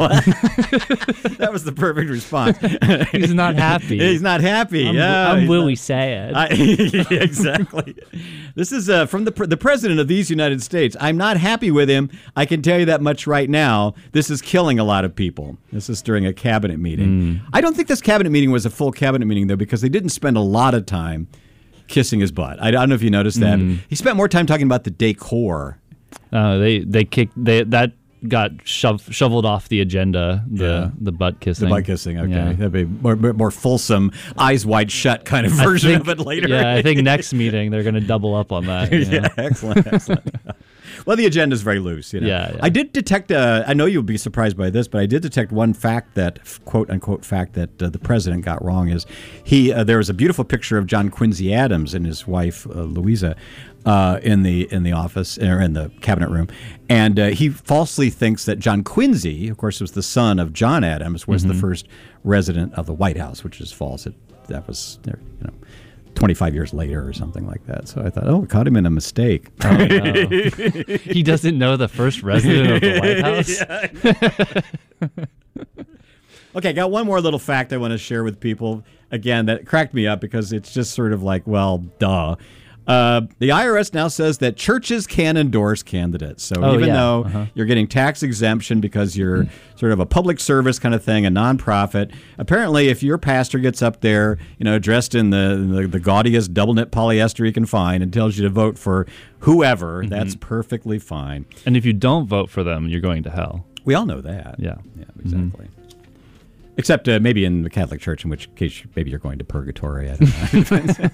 Speaker 6: that was the perfect response.
Speaker 7: He's not happy.
Speaker 6: He's not happy.
Speaker 7: I'm,
Speaker 6: yeah,
Speaker 7: I'm
Speaker 6: he's
Speaker 7: Willie
Speaker 6: not-
Speaker 7: Sad.
Speaker 6: I, exactly. This is uh, from the pre- the president of these United States. I'm not happy with him. I can tell you that much right now. This is killing a lot of people. This is during a cabinet meeting. I don't think this cabinet meeting was a full cabinet meeting, though, because they didn't spend a lot of time kissing his butt. I, I don't know if you noticed that. He spent more time talking about the decor.
Speaker 7: Uh, they they kicked they that got shov- shoveled off the agenda. The
Speaker 6: Yeah.
Speaker 7: the butt kissing.
Speaker 6: The butt kissing, okay.
Speaker 7: Yeah.
Speaker 6: That'd be more, more more fulsome, eyes wide shut kind of
Speaker 7: I
Speaker 6: version
Speaker 7: think-
Speaker 6: of it later.
Speaker 7: Yeah, I think next meeting they're going to double up on that. you know.
Speaker 6: Yeah, excellent, excellent. Well, the agenda is very loose. You know?
Speaker 7: Yeah, yeah.
Speaker 6: I did detect. Uh, I know you'll be surprised by this, but I did detect one fact that quote unquote fact that uh, the president got wrong is he. Uh, there was a beautiful picture of John Quincy Adams and his wife uh, Louisa uh, in the in the office or in the cabinet room, and uh, he falsely thinks that John Quincy, of course, was the son of John Adams, was
Speaker 7: Mm-hmm.
Speaker 6: the first resident of the White House, which is false. It, that was you know. twenty-five years later or something like that. So I thought, oh, we caught him in a mistake.
Speaker 7: Oh, no. He doesn't know the first resident of the White House?
Speaker 6: Okay, got one more little fact I want to share with people. Again, that cracked me up because it's just sort of like, well, duh. Uh, the I R S now says that churches can endorse candidates. So
Speaker 7: Oh,
Speaker 6: even
Speaker 7: yeah.
Speaker 6: though
Speaker 7: Uh-huh.
Speaker 6: you're getting tax exemption because you're sort of a public service kind of thing, a nonprofit, apparently if your pastor gets up there, you know, dressed in the, the, the gaudiest double knit polyester he can find and tells you to vote for whoever,
Speaker 7: Mm-hmm.
Speaker 6: that's perfectly fine.
Speaker 7: And if you don't vote for them, you're going to hell.
Speaker 6: We all know that.
Speaker 7: Yeah.
Speaker 6: Yeah, exactly. Except uh, maybe in the Catholic Church, in which case maybe you're going to purgatory. I don't know.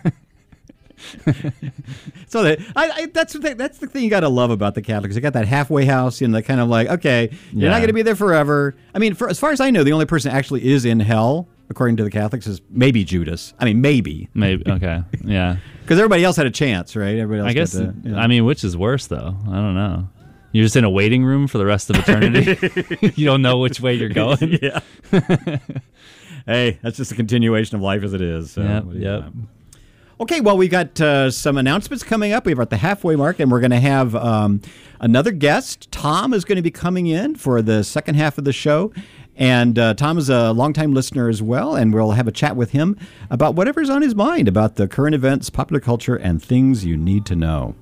Speaker 6: So that, I, I, that's the thing, that's the thing you got to love about the Catholics. They got that halfway house, you know, kind of like, okay, you're
Speaker 7: Yeah.
Speaker 6: not going to be there forever. I mean, for, as far as I know, the only person that actually is in hell, according to the Catholics, is maybe Judas. I mean, maybe.
Speaker 7: Maybe. Okay. Yeah.
Speaker 6: Because everybody else had a chance, right? Everybody else
Speaker 7: I guess,
Speaker 6: got to, you know.
Speaker 7: I mean, which is worse, though? I don't know. You're just in a waiting room for the rest of eternity. You don't know which way you're going.
Speaker 6: Yeah. Hey, that's just a continuation of life as it is. So
Speaker 7: Yep,
Speaker 6: what do you
Speaker 7: yep.
Speaker 6: know? Okay, well, we got uh, some announcements coming up. We're at the halfway mark, and we're going to have um, another guest. Tom is going to be coming in for the second half of the show. And uh, Tom is a longtime listener as well, and we'll have a chat with him about whatever's on his mind about the current events, popular culture, and things you need to know.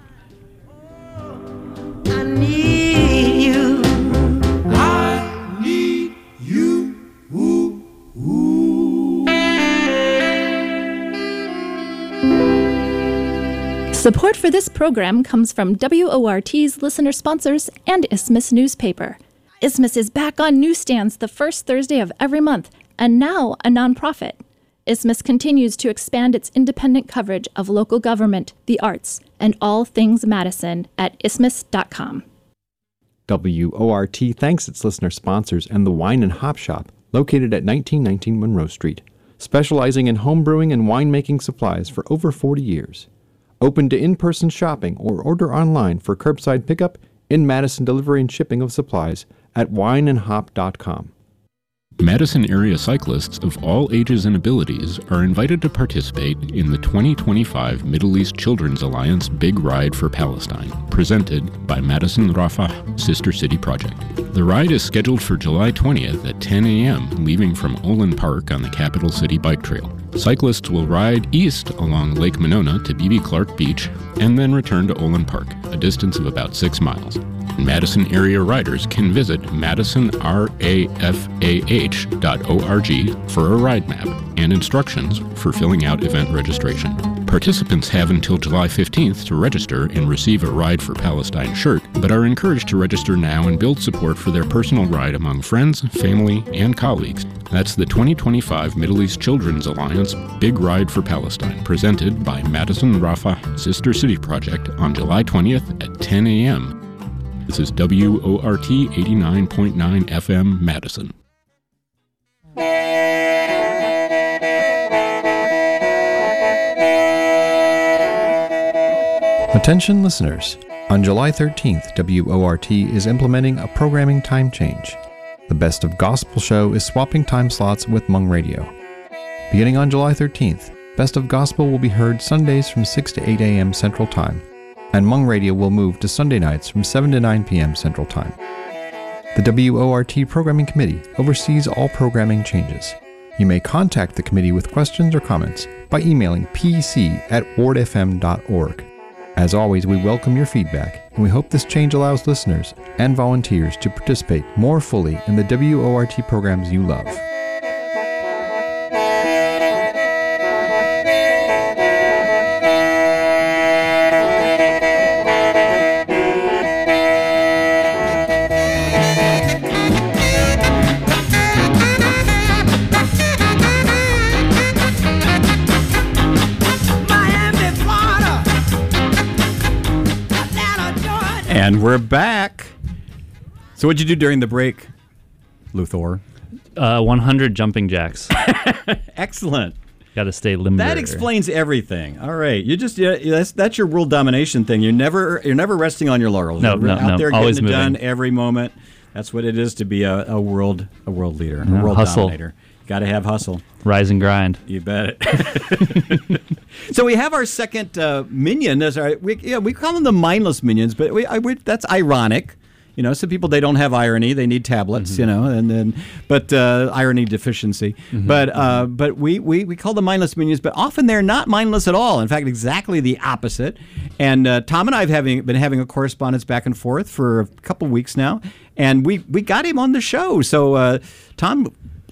Speaker 5: I need you. I need you. Ooh, ooh.
Speaker 9: Support for this program comes from W O R T's listener sponsors and Isthmus Newspaper. Isthmus is back on newsstands the first Thursday of every month, and now a nonprofit. Isthmus continues to expand its independent coverage of local government, the arts, and all things Madison at isthmus dot com.
Speaker 10: W O R T thanks its listener sponsors and the Wine and Hop Shop, located at nineteen nineteen Monroe Street, specializing in home brewing and winemaking supplies for over forty years. Open to in-person shopping or order online for curbside pickup, in-Madison delivery and shipping of supplies at wine and hop dot com.
Speaker 11: Madison area cyclists of all ages and abilities are invited to participate in the twenty twenty-five Middle East Children's Alliance Big Ride for Palestine, presented by Madison Rafah Sister City Project. The ride is scheduled for July twentieth at ten a.m., leaving from Olin Park on the Capital City Bike Trail. Cyclists will ride east along Lake Monona to B B Clark Beach and then return to Olin Park, a distance of about six miles. Madison area riders can visit madison rafah dot org for a ride map and instructions for filling out event registration. Participants have until July fifteenth to register and receive a Ride for Palestine shirt, but are encouraged to register now and build support for their personal ride among friends, family, and colleagues. That's the twenty twenty-five Middle East Children's Alliance Big Ride for Palestine, presented by Madison Rafah Sister City Project on July twentieth at ten a.m. This is W O R T eighty-nine point nine F M Madison.
Speaker 10: Attention listeners, on July thirteenth, W O R T is implementing a programming time change. The Best of Gospel show is swapping time slots with Hmong Radio. Beginning on July thirteenth, Best of Gospel will be heard Sundays from six to eight a.m. Central Time, and Hmong Radio will move to Sunday nights from seven to nine p.m. Central Time. The W O R T Programming Committee oversees all programming changes. You may contact the committee with questions or comments by emailing p c at ward f m dot org. As always, we welcome your feedback, and we hope this change allows listeners and volunteers to participate more fully in the W O R T programs you love.
Speaker 6: And we're back. So what'd you do during the break, Luthor?
Speaker 7: Uh, one hundred jumping jacks.
Speaker 6: Excellent.
Speaker 7: Got to stay limber.
Speaker 6: That explains everything. All right, you just yeah, that's that's your world domination thing. You're never you're never resting on your laurels.
Speaker 7: No,
Speaker 6: you're
Speaker 7: no,
Speaker 6: out
Speaker 7: no.
Speaker 6: there
Speaker 7: Always
Speaker 6: getting it
Speaker 7: moving.
Speaker 6: done every moment. That's what it is to be a, a world a world leader, a
Speaker 7: Yeah,
Speaker 6: world
Speaker 7: hustle.
Speaker 6: dominator. Got to have hustle.
Speaker 7: Rise and grind.
Speaker 6: You bet. So we have our second uh, minion as our we yeah we call them the mindless minions, but we, I, we that's ironic. You know, some people, they don't have irony; they need tablets. Mm-hmm. You know, and then but uh, irony deficiency. Mm-hmm. But uh, but we, we we call them mindless minions, but often they're not mindless at all. In fact, exactly the opposite. And uh, Tom and I have having been having a correspondence back and forth for a couple weeks now, and we we got him on the show. So uh, Tom,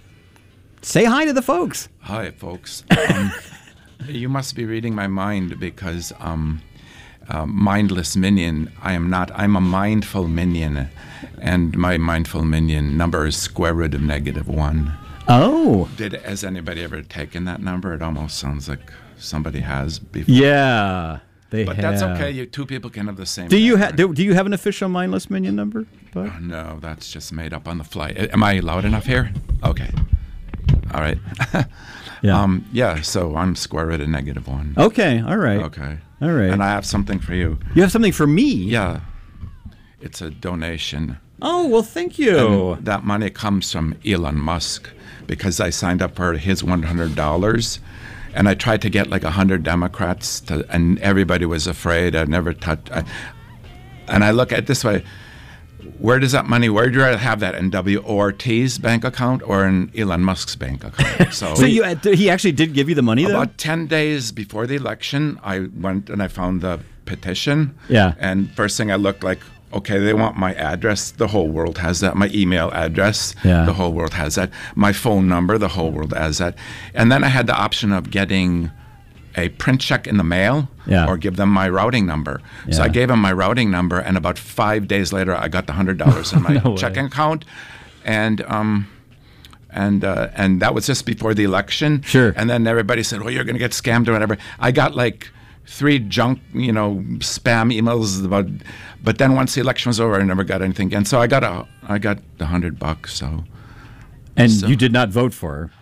Speaker 6: say hi to the folks.
Speaker 12: Hi, folks. Um, you must be reading my mind because. Um, Uh, mindless minion. I am not. I'm a mindful minion, and my mindful minion number is square root of negative one.
Speaker 6: Oh.
Speaker 12: Did has anybody ever taken that number? It almost sounds like somebody has before.
Speaker 6: Yeah, they
Speaker 12: but
Speaker 6: have.
Speaker 12: that's okay. You two people can have the same.
Speaker 6: Do you have? Do, do you have an official mindless minion number?
Speaker 12: Oh, no, that's just made up on the fly. Am I loud enough here? Okay. All right.
Speaker 6: Yeah.
Speaker 12: Um, yeah. So I'm square root of negative one.
Speaker 6: Okay. All right.
Speaker 12: Okay.
Speaker 6: All right.
Speaker 12: And I have something for you.
Speaker 6: You have something for me?
Speaker 12: Yeah. It's a donation.
Speaker 6: Oh, well, thank you.
Speaker 12: And that money comes from Elon Musk because I signed up for his one hundred dollars. And I tried to get like one hundred Democrats, to, and everybody was afraid. I'd never touched. I, and I look at it this way. Where does that money, where do you rather have that, in W O R T's bank account or in Elon Musk's bank account?
Speaker 6: So, so you, he actually did give you the money, though?
Speaker 12: About ten days before the election, I went and I found the petition.
Speaker 6: Yeah.
Speaker 12: And first thing I looked like, okay, they want my address. The whole world has that. My email address.
Speaker 6: Yeah.
Speaker 12: The whole world has that. My phone number. The whole world has that. And then I had the option of getting a print check in the mail,
Speaker 6: yeah.
Speaker 12: or give them my routing number.
Speaker 6: Yeah.
Speaker 12: So I gave them my routing number, and about five days later, I got the hundred dollars in my
Speaker 7: No
Speaker 12: checking account, and um, and uh, and that was just before the election.
Speaker 6: Sure.
Speaker 12: And then everybody said, "Well, you're going to get scammed or whatever." I got like three junk, you know, spam emails about, but then once the election was over, I never got anything again. So I got a, I got the hundred bucks. So.
Speaker 6: And
Speaker 12: so.
Speaker 6: you did not vote for her.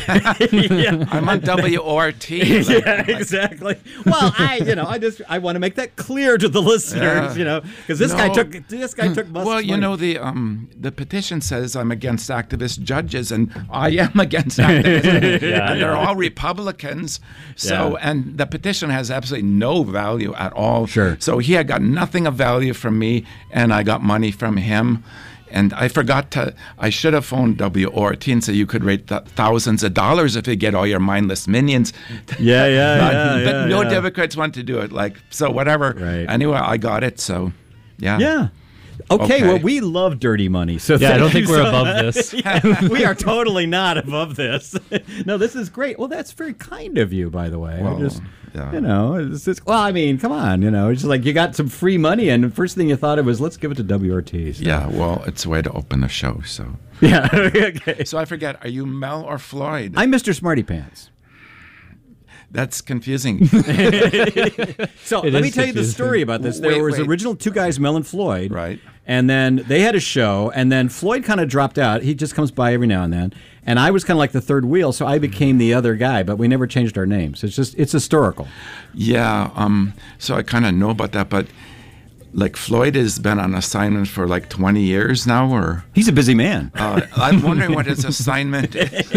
Speaker 12: Yeah. I'm on W O R T. Like,
Speaker 6: yeah, exactly. Well, I, you know, I just I want to make that clear to the listeners,
Speaker 12: Yeah.
Speaker 6: you know, because this
Speaker 12: No.
Speaker 6: guy took this guy took. Musk's
Speaker 12: Well, you
Speaker 6: money.
Speaker 12: know, the um the petition says I'm against activist judges, and I am against activists,
Speaker 7: Yeah,
Speaker 12: and they're
Speaker 7: yeah.
Speaker 12: all Republicans. So,
Speaker 6: Yeah.
Speaker 12: and the petition has absolutely no value at all.
Speaker 6: Sure.
Speaker 12: So he had got nothing of value from me, and I got money from him. And I forgot to, I should have phoned W O R T and said you could rate th- thousands of dollars if you get all your mindless minions.
Speaker 6: Yeah, yeah,
Speaker 12: but,
Speaker 6: yeah,
Speaker 12: but
Speaker 6: yeah,
Speaker 12: no
Speaker 6: yeah.
Speaker 12: Democrats want to do it. Like, so whatever.
Speaker 6: Right.
Speaker 12: Anyway, I got it. So, yeah.
Speaker 6: Yeah. Okay,
Speaker 12: Okay.
Speaker 6: well, we love dirty money. So
Speaker 7: Yeah, I
Speaker 6: thank
Speaker 7: don't think
Speaker 6: you
Speaker 7: we're
Speaker 6: so
Speaker 7: above
Speaker 6: much.
Speaker 7: this.
Speaker 6: Yeah, we are totally not above this. No, this is great. Well, that's very kind of you, by the way. I
Speaker 12: Well,
Speaker 6: just,
Speaker 12: yeah.
Speaker 6: you know, it's just, well, I mean, come on, you know, it's just like you got some free money, and the first thing you thought of was, let's give it to W R T. So.
Speaker 12: Yeah, well, it's a way to open the show. So,
Speaker 6: Yeah. Okay.
Speaker 12: so I forget. Are you Mel or Floyd?
Speaker 6: I'm Mister Smarty Pants.
Speaker 12: That's confusing.
Speaker 6: So
Speaker 7: It
Speaker 6: let me
Speaker 7: is
Speaker 6: tell you the
Speaker 7: confusing.
Speaker 6: story about this. There
Speaker 12: Wait,
Speaker 6: was
Speaker 12: wait.
Speaker 6: original two guys, Mel and Floyd,
Speaker 12: Right.
Speaker 6: And then they had a show, and then Floyd kind of dropped out. He just comes by every now and then, and I was kind of like the third wheel, so I became the other guy. But we never changed our names. It's just it's historical.
Speaker 12: Yeah. Um. So I kind of know about that, but like Floyd has been on assignment for like twenty years now, or
Speaker 6: He's a busy man.
Speaker 12: uh, I'm wondering what his assignment is.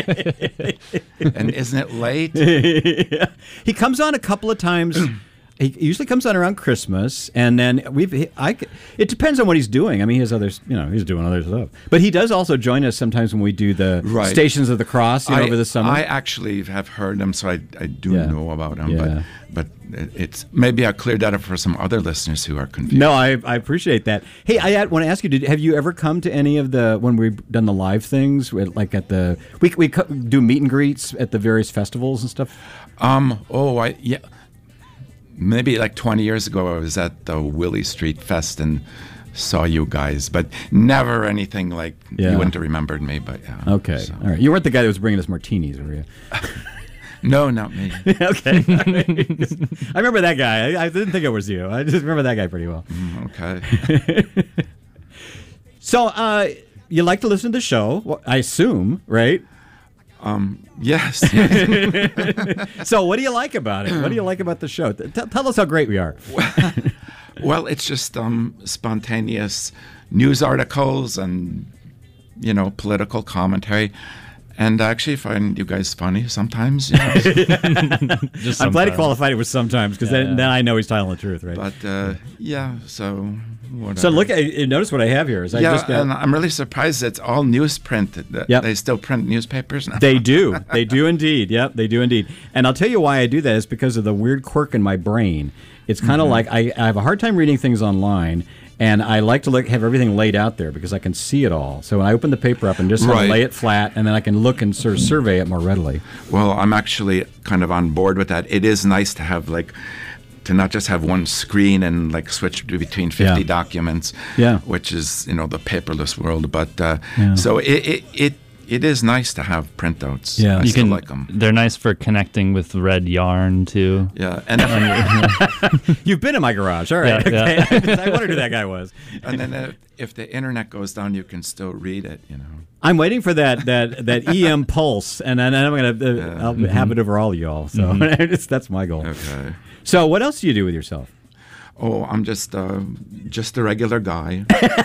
Speaker 12: And isn't it late?
Speaker 6: Yeah. He comes on a couple of times. He usually comes on around Christmas, and then we've. I. It depends on what he's doing. I mean, he has others. You know, he's doing other stuff. But he does also join us sometimes when we do the
Speaker 12: Right.
Speaker 6: Stations of the Cross, you know,
Speaker 12: I,
Speaker 6: over the summer.
Speaker 12: I actually have heard him, so I, I do
Speaker 6: Yeah.
Speaker 12: know about him.
Speaker 6: Yeah.
Speaker 12: But but it's maybe I cleared that up for some other listeners who are confused.
Speaker 6: No, I, I appreciate that. Hey, I want to ask you: did, Have you ever come to any of the when we've done the live things, with- like at the we we co- do meet and greets at the various festivals and stuff?
Speaker 12: Um. Oh, I yeah. Maybe like twenty years ago, I was at the Willie Street Fest and saw you guys, but never anything like
Speaker 6: Yeah.
Speaker 12: you wouldn't have remembered me. But yeah.
Speaker 6: Okay,
Speaker 12: so.
Speaker 6: all right. You weren't the guy that was bringing us martinis, were you?
Speaker 12: No, not me.
Speaker 6: Okay, all right. I remember that guy. I, I didn't think it was you. I just remember that guy pretty well.
Speaker 12: Mm, okay.
Speaker 6: So, uh, you like to listen to the show, well, I assume, right?
Speaker 12: Um. Yes. yes.
Speaker 6: So, what do you like about it? What do you like about the show? T- tell us how great we are.
Speaker 12: Well, it's just um, spontaneous news articles and, you know, political commentary. And I actually find you guys funny sometimes. You know.
Speaker 7: Just
Speaker 6: I'm glad he
Speaker 7: sometimes.
Speaker 6: qualified it with sometimes, because
Speaker 7: Yeah,
Speaker 6: then,
Speaker 7: yeah.
Speaker 6: then I know he's telling the truth, right?
Speaker 12: But uh, yeah, so whatever.
Speaker 6: So look, at, notice what I have here. Is I
Speaker 12: yeah,
Speaker 6: just got,
Speaker 12: and I'm really surprised it's all newsprint. That
Speaker 6: Yep.
Speaker 12: They still print newspapers now.
Speaker 6: They do. They do indeed. Yep, they do indeed. And I'll tell you why I do that is because of the weird quirk in my brain. It's kind of
Speaker 12: Mhm.
Speaker 6: like I, I have a hard time reading things online, and I like to look have everything laid out there because I can see it all. So when I open the paper up and just kind
Speaker 12: Right.
Speaker 6: of lay it flat, and then I can look and sort of survey it more readily.
Speaker 12: Well, I'm actually kind of on board with that. It is nice to have like to not just have one screen and like switch between fifty
Speaker 6: Yeah.
Speaker 12: documents,
Speaker 6: Yeah.
Speaker 12: which is you know the paperless world. But uh,
Speaker 6: Yeah.
Speaker 12: so it, it it it is nice to have printouts.
Speaker 6: Yeah.
Speaker 12: I
Speaker 7: You
Speaker 12: still
Speaker 7: can.
Speaker 12: like them.
Speaker 7: They're nice for connecting with red yarn too.
Speaker 12: Yeah, and
Speaker 6: You've been in my garage, all right?
Speaker 7: Yeah,
Speaker 6: okay. I wondered who that guy was.
Speaker 12: and then if, if the internet goes down, you can still read it. You know.
Speaker 6: I'm waiting for that that that E M pulse, and then I'm gonna uh,
Speaker 12: Yeah.
Speaker 6: I'll have it over all of y'all. So it's, that's my goal.
Speaker 12: Okay.
Speaker 6: So what else do you do with yourself?
Speaker 12: Oh, I'm just uh, just a regular guy.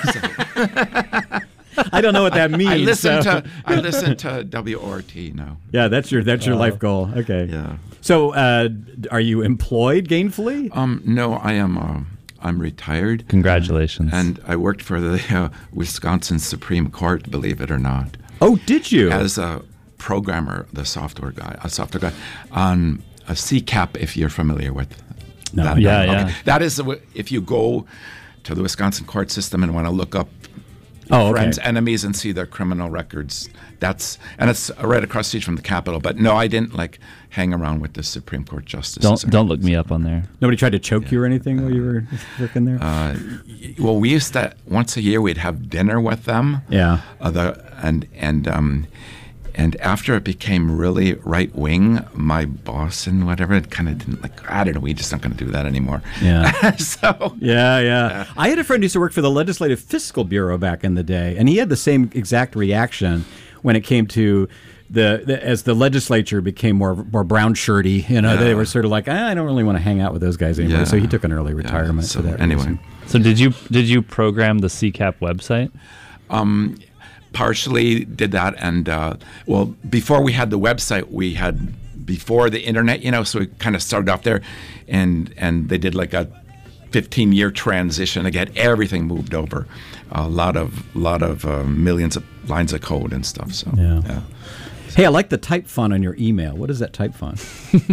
Speaker 6: I don't know what that means.
Speaker 12: I listen
Speaker 6: so-
Speaker 12: to I listen to W O R T now.
Speaker 6: Yeah, that's your that's your
Speaker 7: Uh,
Speaker 6: life goal. Okay.
Speaker 12: Yeah.
Speaker 6: So, uh, are you employed gainfully?
Speaker 12: Um, no, I am. Uh, I'm retired,
Speaker 7: Congratulations.
Speaker 12: and I worked for the uh, Wisconsin Supreme Court. Believe it or not,
Speaker 6: Oh, did you?
Speaker 12: as a programmer, the software guy, a software guy on a C CAP. If you're familiar with
Speaker 6: No,
Speaker 12: that,
Speaker 7: Yeah,
Speaker 12: okay.
Speaker 7: yeah.
Speaker 12: That is the w- if you go to the Wisconsin court system and want to look up
Speaker 6: Oh, okay.
Speaker 12: friends, enemies, and see their criminal records. That's and it's right across the street from the Capitol. But no, I didn't like hang around with the Supreme Court justices.
Speaker 7: don't
Speaker 12: or
Speaker 7: don't look me up on there.
Speaker 6: Nobody tried to choke you or anything while you were working there?
Speaker 12: Uh, y- well, we used to once a year we'd have dinner with them.
Speaker 6: Yeah.
Speaker 12: Uh, the, and and um, and after it became really right wing, my boss and whatever it kind of didn't like. I don't know. We just not going to do that anymore.
Speaker 6: Yeah.
Speaker 12: so
Speaker 6: Yeah, yeah. I had a friend who used to work for the Legislative Fiscal Bureau back in the day, and he had the same exact reaction when it came to the, the as the legislature became more more brown shirty. You know,
Speaker 12: Yeah.
Speaker 6: they were sort of like, ah, I don't really want to hang out with those guys anymore.
Speaker 12: Yeah.
Speaker 6: So he took an early retirement
Speaker 12: so
Speaker 6: for that
Speaker 12: anyway.
Speaker 6: reason.
Speaker 7: So did you did you program the C CAP website?
Speaker 12: Um, partially did that, and uh, well, before we had the website, we had before the internet, you know, so we kind of started off there, and and they did like a fifteen year transition to get everything moved over, a lot of lot of uh, millions of lines of code and stuff. So
Speaker 6: Yeah. Hey, I like the type font on your email. What is that type font?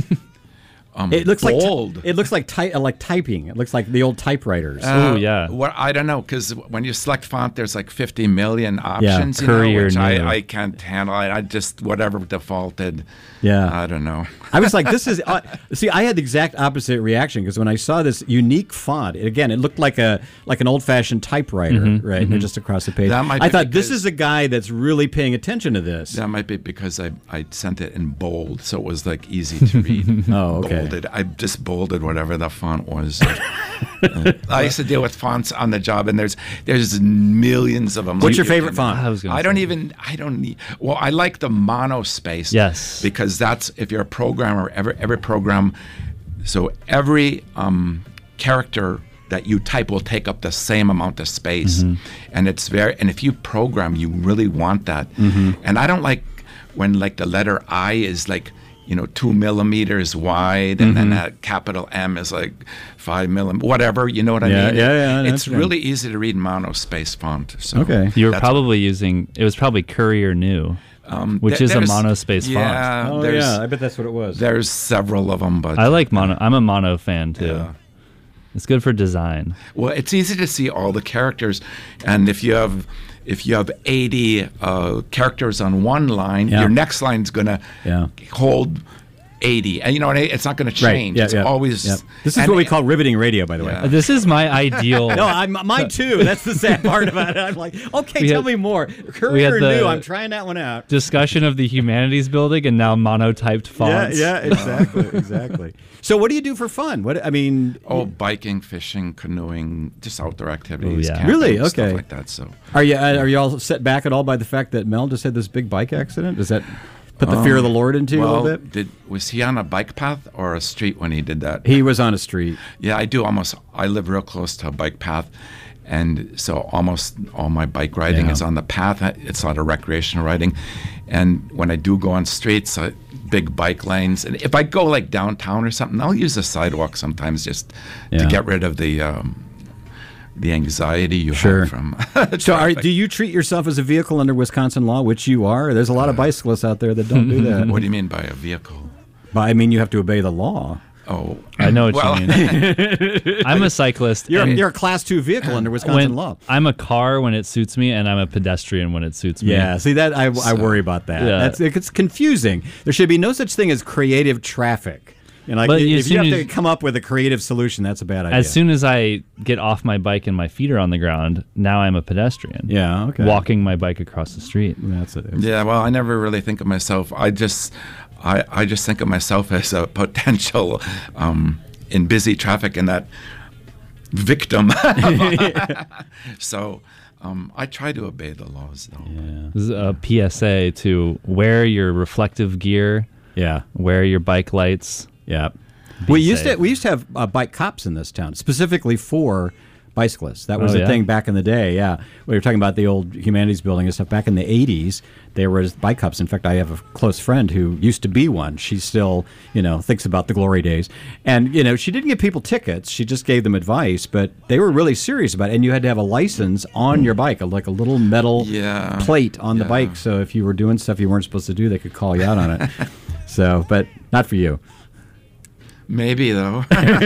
Speaker 12: Um,
Speaker 6: It looks
Speaker 12: bold.
Speaker 6: like ty- it looks like ty- uh, like typing. It looks like the old typewriters.
Speaker 12: Uh,
Speaker 7: Oh, yeah.
Speaker 12: Well, I don't know, because when you select font, there's like fifty million options. you
Speaker 7: Courier
Speaker 12: know, which
Speaker 7: New.
Speaker 12: I, I can't handle. I, I just whatever defaulted.
Speaker 6: Yeah.
Speaker 12: I don't know.
Speaker 6: I was like, this is. Uh, see, I had the exact opposite reaction because when I saw this unique font, it, again, it looked like a like an old fashioned typewriter,
Speaker 7: Mhm,
Speaker 6: right?
Speaker 7: mhm.
Speaker 6: Just across the page.
Speaker 12: That might
Speaker 6: I
Speaker 12: be
Speaker 6: thought this
Speaker 12: because-
Speaker 6: is a guy that's really paying attention to this.
Speaker 12: That might be because I, I sent it in bold, so it was like easy to read.
Speaker 6: Oh, okay.
Speaker 12: Bolded. I just bolded whatever the font was. Uh, I used to deal with fonts on the job, and there's there's millions of them.
Speaker 6: What's your
Speaker 12: You
Speaker 6: favorite
Speaker 12: can-
Speaker 6: font?
Speaker 7: I was gonna
Speaker 12: I don't
Speaker 7: say.
Speaker 12: even. I don't need. Well, I like the monospace.
Speaker 7: Yes.
Speaker 12: Because that's if you're a programmer, every every program. So every um, character that you type will take up the same amount of space,
Speaker 7: Mhm.
Speaker 12: and it's very. And if you program, you really want that.
Speaker 6: Mhm.
Speaker 12: And I don't like when like the letter I is like you know two millimeters wide, and then
Speaker 6: Mhm.
Speaker 12: a capital M is like five millimeters, whatever. You know what I
Speaker 6: Yeah,
Speaker 12: mean?
Speaker 6: yeah, yeah,
Speaker 12: It's
Speaker 6: that's right.
Speaker 12: really easy to read monospace font. So
Speaker 6: Okay.
Speaker 7: You were
Speaker 12: that's-
Speaker 7: probably using it was probably Courier New,
Speaker 12: um,
Speaker 7: which
Speaker 12: th-
Speaker 7: is a
Speaker 12: there's-
Speaker 7: monospace font.
Speaker 12: yeah,
Speaker 6: Oh
Speaker 12: there's-
Speaker 6: yeah, I bet that's what it was.
Speaker 12: There's several of them, but
Speaker 7: I like mono. I'm a mono fan too.
Speaker 12: Yeah.
Speaker 7: It's good for design.
Speaker 12: Well, it's easy to see all the characters, and if you have if you have eighty uh, characters on one line,
Speaker 6: Yeah.
Speaker 12: your next line's gonna
Speaker 6: Yeah.
Speaker 12: hold eighty, and you know what I mean? It's not going to
Speaker 6: Right.
Speaker 12: change.
Speaker 6: Yeah,
Speaker 12: it's
Speaker 6: yeah.
Speaker 12: always.
Speaker 6: Yeah. This is
Speaker 12: and-
Speaker 6: what we call riveting radio, by the way.
Speaker 12: Yeah.
Speaker 7: Uh, This is my ideal.
Speaker 6: No, I'm mine too. That's the sad part about it. I'm like, okay,
Speaker 7: We
Speaker 6: tell
Speaker 7: had-
Speaker 6: me more.
Speaker 7: we
Speaker 6: Courier
Speaker 7: had the-
Speaker 6: New. I'm trying that one out.
Speaker 7: discussion of the humanities building and now monotyped fonts.
Speaker 6: Yeah, yeah, exactly, exactly. So, what do you do for fun? What I mean,
Speaker 12: Oh, biking, fishing, canoeing, just outdoor activities.
Speaker 7: yeah.
Speaker 12: camping,
Speaker 6: Really?
Speaker 12: stuff
Speaker 6: Okay.
Speaker 12: like that. So.
Speaker 6: are you uh, are you all set back at all by the fact that Mel just had this big bike accident? Does that put the fear of the Lord into you
Speaker 12: well,
Speaker 6: a little bit?
Speaker 12: Did was he on a bike path or a street when he did that?
Speaker 6: He was on a street.
Speaker 12: Yeah, I do almost. I live real close to a bike path, and so almost all my bike riding
Speaker 6: Yeah.
Speaker 12: is on the path. It's a lot of recreational riding, And when I do go on streets, uh, big bike lanes, and if I go like downtown or something, I'll use the sidewalk sometimes just
Speaker 6: Yeah.
Speaker 12: to get rid of the um, the anxiety you
Speaker 6: Sure.
Speaker 12: have from
Speaker 6: So, are,
Speaker 12: traffic.
Speaker 6: do you treat yourself as a vehicle under Wisconsin law, which you are? There's a lot of bicyclists out there that don't do that.
Speaker 12: What do you mean by a vehicle?
Speaker 6: But I mean, you have to obey the law.
Speaker 12: Oh,
Speaker 7: I know what
Speaker 12: well,
Speaker 7: you mean. I'm a cyclist.
Speaker 6: You're,
Speaker 7: and
Speaker 6: you're a class two vehicle under Wisconsin
Speaker 7: when
Speaker 6: law.
Speaker 7: I'm a car when it suits me, and I'm a pedestrian when it suits me.
Speaker 6: Yeah, see that I, I worry about that.
Speaker 7: Yeah.
Speaker 6: That's it's confusing. There should be no such thing as creative traffic. You know, like
Speaker 7: But
Speaker 6: if
Speaker 7: as
Speaker 6: you
Speaker 7: soon
Speaker 6: have to
Speaker 7: as-
Speaker 6: come up with a creative solution, that's a bad idea.
Speaker 7: As soon as I get off my bike and my feet are on the ground, now I'm a pedestrian.
Speaker 6: Yeah, okay.
Speaker 7: Walking my bike across the street.
Speaker 6: That's it.
Speaker 12: Yeah, well, I never really think of myself. I just, I, I just think of myself as a potential um, in busy traffic and that victim. So um, I try to obey the laws, though.
Speaker 6: Yeah.
Speaker 7: This is a P S A to wear your reflective gear.
Speaker 6: Yeah.
Speaker 7: Wear your bike lights.
Speaker 6: Yeah.
Speaker 7: Be
Speaker 6: We used
Speaker 7: safe.
Speaker 6: to we used to have uh, bike cops in this town, specifically for bicyclists. That was
Speaker 7: Oh,
Speaker 6: a
Speaker 7: yeah?
Speaker 6: thing back in the day. Yeah, we were talking about the old humanities building and stuff. Back in the eighties, there was bike cops. In fact, I have a close friend who used to be one. She still, you know, thinks about the glory days. And you know, she didn't give people tickets. She just gave them advice. But they were really serious about it. And you had to have a license on your bike, like a little metal
Speaker 12: Yeah.
Speaker 6: plate on the
Speaker 12: Yeah.
Speaker 6: bike. So if you were doing stuff you weren't supposed to do, they could call you out on it. So, but not for you.
Speaker 12: Maybe though.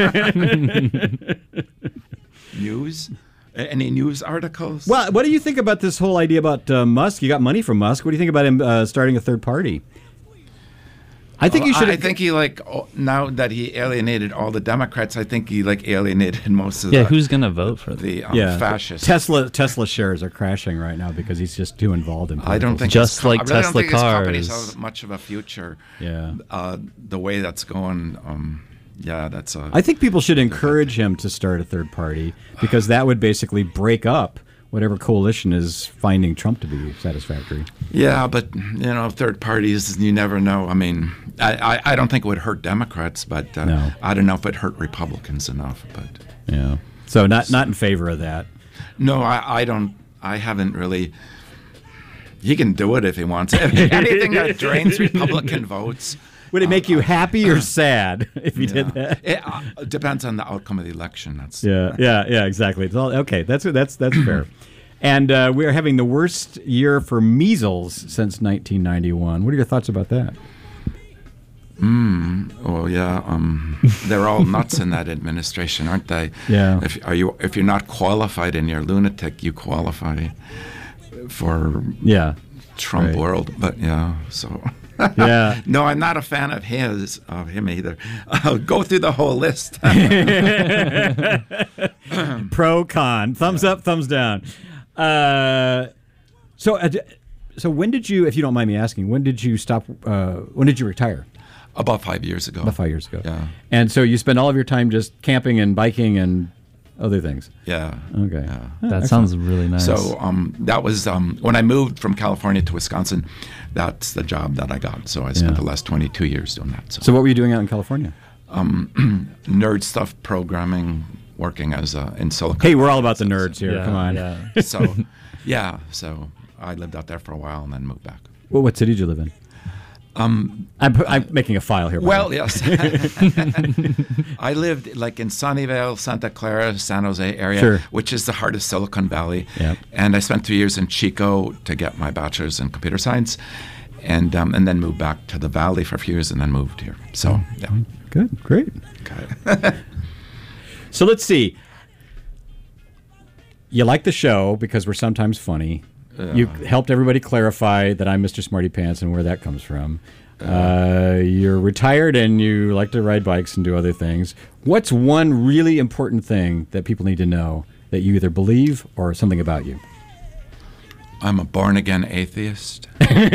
Speaker 12: News? A- Any news articles?
Speaker 6: Well, what do you think about this whole idea about uh, Musk? You got money from Musk. What do you think about him uh, starting a third party? I think
Speaker 12: Well,
Speaker 6: you should.
Speaker 12: I think he like oh, now that he alienated all the Democrats. I think he like alienated most of
Speaker 7: Yeah,
Speaker 12: the,
Speaker 7: who's gonna vote for
Speaker 12: the um,
Speaker 6: yeah,
Speaker 12: fascists.
Speaker 6: Tesla Tesla shares are crashing right now because he's just too involved in.
Speaker 12: I don't
Speaker 6: political
Speaker 12: think
Speaker 6: stuff.
Speaker 7: Just
Speaker 12: his co-
Speaker 7: like
Speaker 12: I really
Speaker 7: Tesla
Speaker 12: don't think his companies
Speaker 7: cars.
Speaker 12: have much of a future.
Speaker 6: Yeah.
Speaker 12: Uh, the way that's going, um, yeah, that's a.
Speaker 6: I think people should encourage him to start a third party because that would basically break up whatever coalition is finding Trump to be satisfactory.
Speaker 12: Yeah, but you know, third parties, you never know. I mean, I, I, I don't think it would hurt Democrats, but uh,
Speaker 6: No.
Speaker 12: I don't know if it hurt Republicans enough. But
Speaker 6: Yeah. So not not in favor of that.
Speaker 12: no, I, I don't. I haven't really. He can do it if he wants. Anything that drains Republican votes.
Speaker 6: Would it make you happy or sad if you did that?
Speaker 12: It uh, depends on the outcome of the election. That's
Speaker 6: Yeah, yeah, yeah, exactly. It's all, okay, that's that's that's fair. And uh, we are having the worst year for measles since nineteen ninety-one. What are your thoughts about that?
Speaker 12: Mm, oh yeah, um, they're all nuts in that administration, aren't they?
Speaker 6: Yeah.
Speaker 12: If are you if you're not qualified and you're a lunatic, you qualify for
Speaker 6: Yeah.
Speaker 12: Trump
Speaker 6: Right.
Speaker 12: world. But yeah, so
Speaker 6: Yeah.
Speaker 12: no, I'm not a fan of his of him either. I'll go through the whole list.
Speaker 6: Pro, con, thumbs up, thumbs down. Uh, so, uh, d- so when did you, if you don't mind me asking, when did you stop? Uh, when did you retire?
Speaker 12: About five years ago.
Speaker 6: About five years ago.
Speaker 12: Yeah.
Speaker 6: And so you spend all of your time just camping and biking and other things.
Speaker 12: Yeah.
Speaker 6: Okay.
Speaker 12: Yeah.
Speaker 7: That sounds really nice.
Speaker 12: So um, that was um, when I moved from California to Wisconsin. That's the job that I got. So I spent
Speaker 6: Yeah.
Speaker 12: the last twenty-two years doing that. So,
Speaker 6: So what were you doing out in California?
Speaker 12: um, nerd stuff, programming, working as a in Silicon.
Speaker 6: Hey, we're all about the nerds here.
Speaker 7: Yeah,
Speaker 6: Come on.
Speaker 7: yeah.
Speaker 12: So, yeah. So I lived out there for a while and then moved back.
Speaker 6: Well, what city did you live in?
Speaker 12: Um,
Speaker 6: I'm, pu- I'm making a file here. by
Speaker 12: well,
Speaker 6: the way.
Speaker 12: yes. I lived like in Sunnyvale, Santa Clara, San Jose area,
Speaker 6: Sure.
Speaker 12: which is the heart of Silicon Valley.
Speaker 6: Yep.
Speaker 12: And I spent three years in Chico to get my bachelor's in computer science, and um, and then moved back to the Valley for a few years, and then moved here. So, yeah.
Speaker 6: Good, great.
Speaker 12: Okay.
Speaker 6: So let's see. You like the show because we're sometimes funny. You helped everybody clarify that I'm Mister Smarty Pants and where that comes from. Uh, you're retired and you like to ride bikes and do other things. What's one really important thing that people need to know that you either believe or something about you?
Speaker 12: I'm a born-again atheist.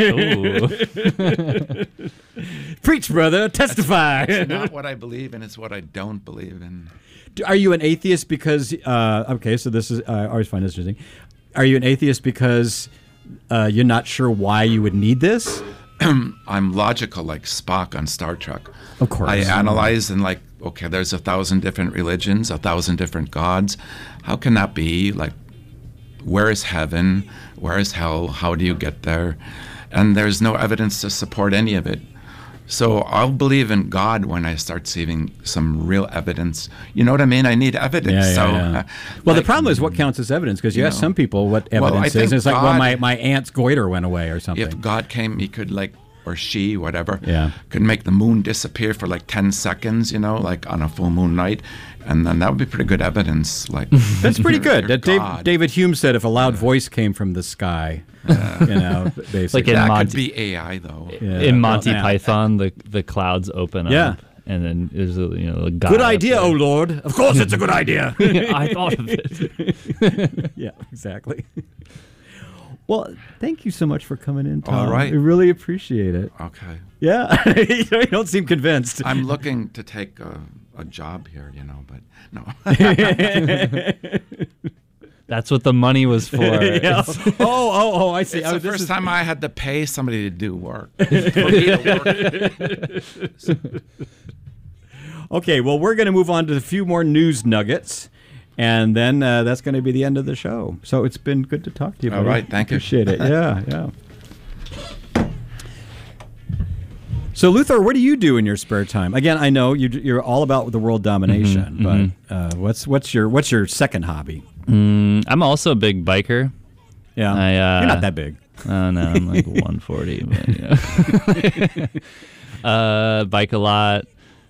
Speaker 6: Preach, brother. Testify.
Speaker 12: It's not what I believe in, it's what I don't believe in.
Speaker 6: Do- Are you an atheist because? Uh, okay, so this is. Uh, I always find this interesting. Are you an atheist because uh, you're not sure why you would need this?
Speaker 12: I'm logical like Spock on Star Trek.
Speaker 6: Of course.
Speaker 12: I analyze and like, okay, there's a thousand different religions, a thousand different gods. How can that be? Like, where is heaven? Where is hell? How do you get there? and there's no evidence to support any of it. So I'll believe in God when I start seeing some real evidence. You know what I mean? I need evidence.
Speaker 6: Yeah, yeah,
Speaker 12: so,
Speaker 6: yeah.
Speaker 12: Uh,
Speaker 6: well,
Speaker 12: like,
Speaker 6: the problem is what counts as evidence, because you,
Speaker 12: you
Speaker 6: ask
Speaker 12: know,
Speaker 6: some people what
Speaker 12: well,
Speaker 6: evidence
Speaker 12: I
Speaker 6: is.
Speaker 12: think
Speaker 6: It's like, well,
Speaker 12: God-
Speaker 6: my, my aunt's goiter went away or something.
Speaker 12: If God came, he could like, or she, whatever,
Speaker 6: Yeah.
Speaker 12: could make the moon disappear for like ten seconds, you know, like on a full moon night. And then that would be pretty good evidence. Like
Speaker 6: That's pretty
Speaker 12: you're-
Speaker 6: good.
Speaker 12: you're
Speaker 6: That Dave,
Speaker 12: God.
Speaker 6: David Hume said if a loud voice came from the sky, you know, basically.
Speaker 7: Like in
Speaker 12: that
Speaker 7: Monty-
Speaker 12: could be A I though.
Speaker 6: Yeah.
Speaker 7: In Monty
Speaker 6: Well, yeah.
Speaker 7: Python, the the clouds open
Speaker 6: Yeah.
Speaker 7: up, and then there's a you know a guy.
Speaker 6: Good
Speaker 7: up
Speaker 6: idea,
Speaker 7: there.
Speaker 6: oh Lord. Of course it's a good idea.
Speaker 7: I thought of it.
Speaker 6: Yeah, exactly. Well, thank you so much for coming in, Tom.
Speaker 12: All right.
Speaker 6: We really appreciate it.
Speaker 12: Okay.
Speaker 6: Yeah. You don't seem convinced.
Speaker 12: I'm looking to take a, a job here, you know, but no.
Speaker 7: That's what the money was for.
Speaker 6: Yeah.
Speaker 7: It's-
Speaker 6: Oh, oh, oh, I see.
Speaker 12: It's
Speaker 6: Oh,
Speaker 12: the
Speaker 6: this
Speaker 12: first
Speaker 6: is-
Speaker 12: time I had to pay somebody to do work. For me to work.
Speaker 6: Okay, well, we're going to move on to a few more news nuggets, and then uh, that's going to be the end of the show. So it's been good to talk to you.
Speaker 12: All
Speaker 6: buddy.
Speaker 12: right, thank you.
Speaker 6: Appreciate it. Yeah, yeah. So, Luthor, what do you do in your spare time? Again, I know you, you're all about the world domination,
Speaker 7: Mhm,
Speaker 6: but
Speaker 7: mhm.
Speaker 6: Uh, what's what's your what's your second hobby?
Speaker 7: Mm, I'm also a big biker.
Speaker 6: Yeah,
Speaker 7: I, uh,
Speaker 6: you're not that big.
Speaker 7: Oh no, I'm like one forty. But, you know. uh, bike a lot.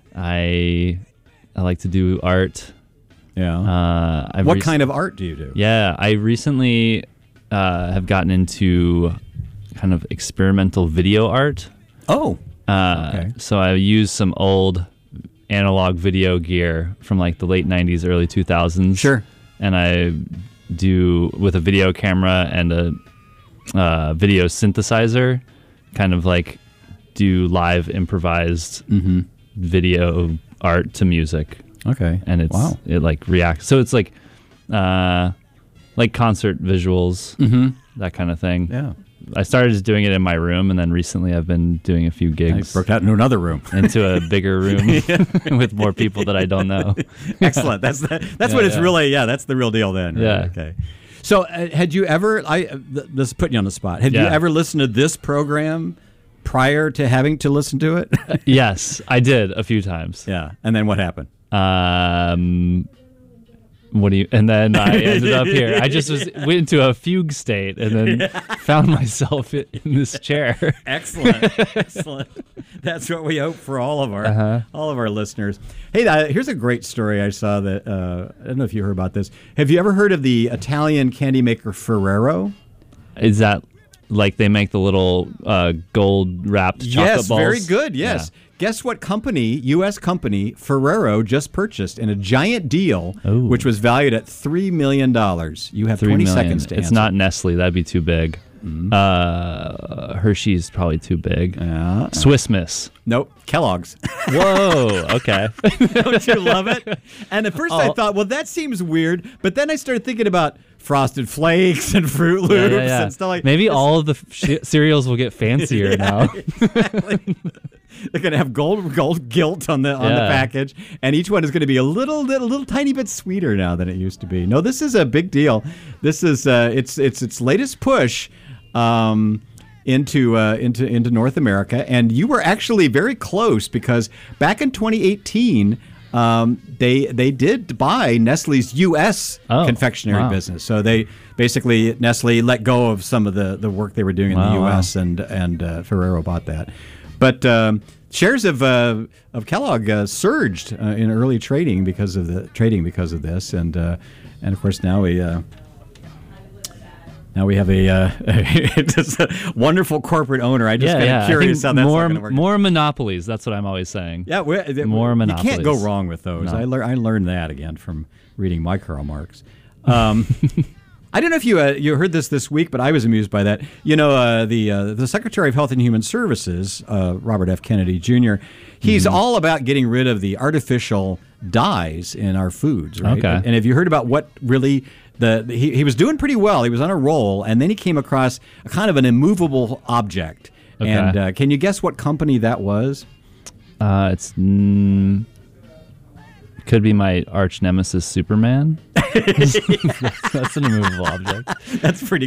Speaker 7: I I like to do art.
Speaker 6: Yeah.
Speaker 7: Uh, I've
Speaker 6: What
Speaker 7: rec-
Speaker 6: kind of art do you do?
Speaker 7: Yeah, I recently uh, have gotten into kind of experimental video art.
Speaker 6: Oh.
Speaker 7: Uh,
Speaker 6: Okay.
Speaker 7: So I use some old analog video gear from like the late nineties, early two thousands.
Speaker 6: Sure.
Speaker 7: And I do with a video camera and a uh, video synthesizer, kind of like do live improvised
Speaker 6: Mhm.
Speaker 7: video art to music.
Speaker 6: Okay.
Speaker 7: And it's
Speaker 6: Wow.
Speaker 7: it like reacts. So it's like uh, like concert visuals,
Speaker 6: Mhm.
Speaker 7: that kind of thing.
Speaker 6: Yeah.
Speaker 7: I started just doing it in my room, and then recently I've been doing a few gigs.
Speaker 6: I broke out into another room.
Speaker 7: Into a bigger room with more people that I don't know.
Speaker 6: Excellent. That's the, that's
Speaker 7: Yeah,
Speaker 6: what it's
Speaker 7: yeah.
Speaker 6: really. Yeah, that's the real deal then. right?
Speaker 7: Yeah.
Speaker 6: Okay. So, uh, had you ever? I uh, th- this is putting you on the spot. Have you
Speaker 7: Yeah.
Speaker 6: ever listened to this program prior to having to listen to it?
Speaker 7: Yes, I did a few times.
Speaker 6: Yeah. And then what happened?
Speaker 7: Um, what do you? And then I ended up here. I just was went into a fugue state, and then found myself in this chair.
Speaker 6: Excellent. Excellent. That's what we hope for all of our
Speaker 7: Uh-huh.
Speaker 6: all of our listeners. Hey, uh, here's a great story I saw that uh, I don't know if you heard about this. Have you ever heard of the Italian candy maker Ferrero?
Speaker 7: Is that like they make the little uh, gold wrapped chocolate
Speaker 6: Yes,
Speaker 7: balls?
Speaker 6: very good. Yes. Guess what company, U S company, Ferrero just purchased in a giant deal,
Speaker 7: Ooh.
Speaker 6: which was valued at three million dollars. You have
Speaker 7: Three
Speaker 6: twenty
Speaker 7: million.
Speaker 6: seconds to
Speaker 7: It's
Speaker 6: answer.
Speaker 7: not Nestle. That'd be too big. Uh, Hershey's probably too big.
Speaker 6: Yeah.
Speaker 7: Swiss Miss.
Speaker 6: Nope. Kellogg's.
Speaker 7: Whoa. Okay.
Speaker 6: Don't you love it? And at first I
Speaker 7: Oh.
Speaker 6: thought, well, that seems weird. But then I started thinking about Frosted Flakes and Fruit Loops
Speaker 7: Yeah, yeah, yeah.
Speaker 6: and stuff like
Speaker 7: Maybe
Speaker 6: this.
Speaker 7: all of the f- cereals will get fancier
Speaker 6: Yeah,
Speaker 7: now.
Speaker 6: exactly. They're going to have gold gold gilt on the on the
Speaker 7: Yeah.
Speaker 6: package, and each one is going to be a little, little little tiny bit sweeter now than it used to be. No, this is a big deal. This is uh, it's it's its latest push um, into uh, into into North America, and you were actually very close because back in twenty eighteen. Um, they they did buy Nestle's U S
Speaker 7: Oh,
Speaker 6: confectionery
Speaker 7: wow.
Speaker 6: business, so they basically Nestle let go of some of the, the work they were doing in
Speaker 7: Wow,
Speaker 6: the U S
Speaker 7: wow.
Speaker 6: and and uh, Ferrero bought that. But um, shares of uh, of Kellogg uh, surged uh, in early trading because of the trading because of this, and uh, and of course now we. Uh, Now we have a, uh, just a wonderful corporate owner. I just
Speaker 7: yeah,
Speaker 6: kind
Speaker 7: yeah.
Speaker 6: of
Speaker 7: I
Speaker 6: curious
Speaker 7: think
Speaker 6: how that's
Speaker 7: more,
Speaker 6: going to work.
Speaker 7: more monopolies. That's what I'm always saying.
Speaker 6: Yeah, we're,
Speaker 7: more
Speaker 6: you
Speaker 7: monopolies.
Speaker 6: can't go wrong with those.
Speaker 7: No.
Speaker 6: I, lear- I learned that again from reading my Karl Marx. Um, I don't know if you uh, you heard this this week, but I was amused by that. You know, uh, the uh, the Secretary of Health and Human Services, uh, Robert F. Kennedy Junior, he's
Speaker 7: Mm-hmm.
Speaker 6: all about getting rid of the artificial dyes in our foods, right?
Speaker 7: Okay.
Speaker 6: And have you heard about what really the he, he was doing pretty well. He was on a roll, and then he came across a kind of an immovable object.
Speaker 7: Okay.
Speaker 6: And uh, can you guess what company that was?
Speaker 7: Uh, it's mm, could be my arch nemesis, Superman. That's an immovable object.
Speaker 6: That's pretty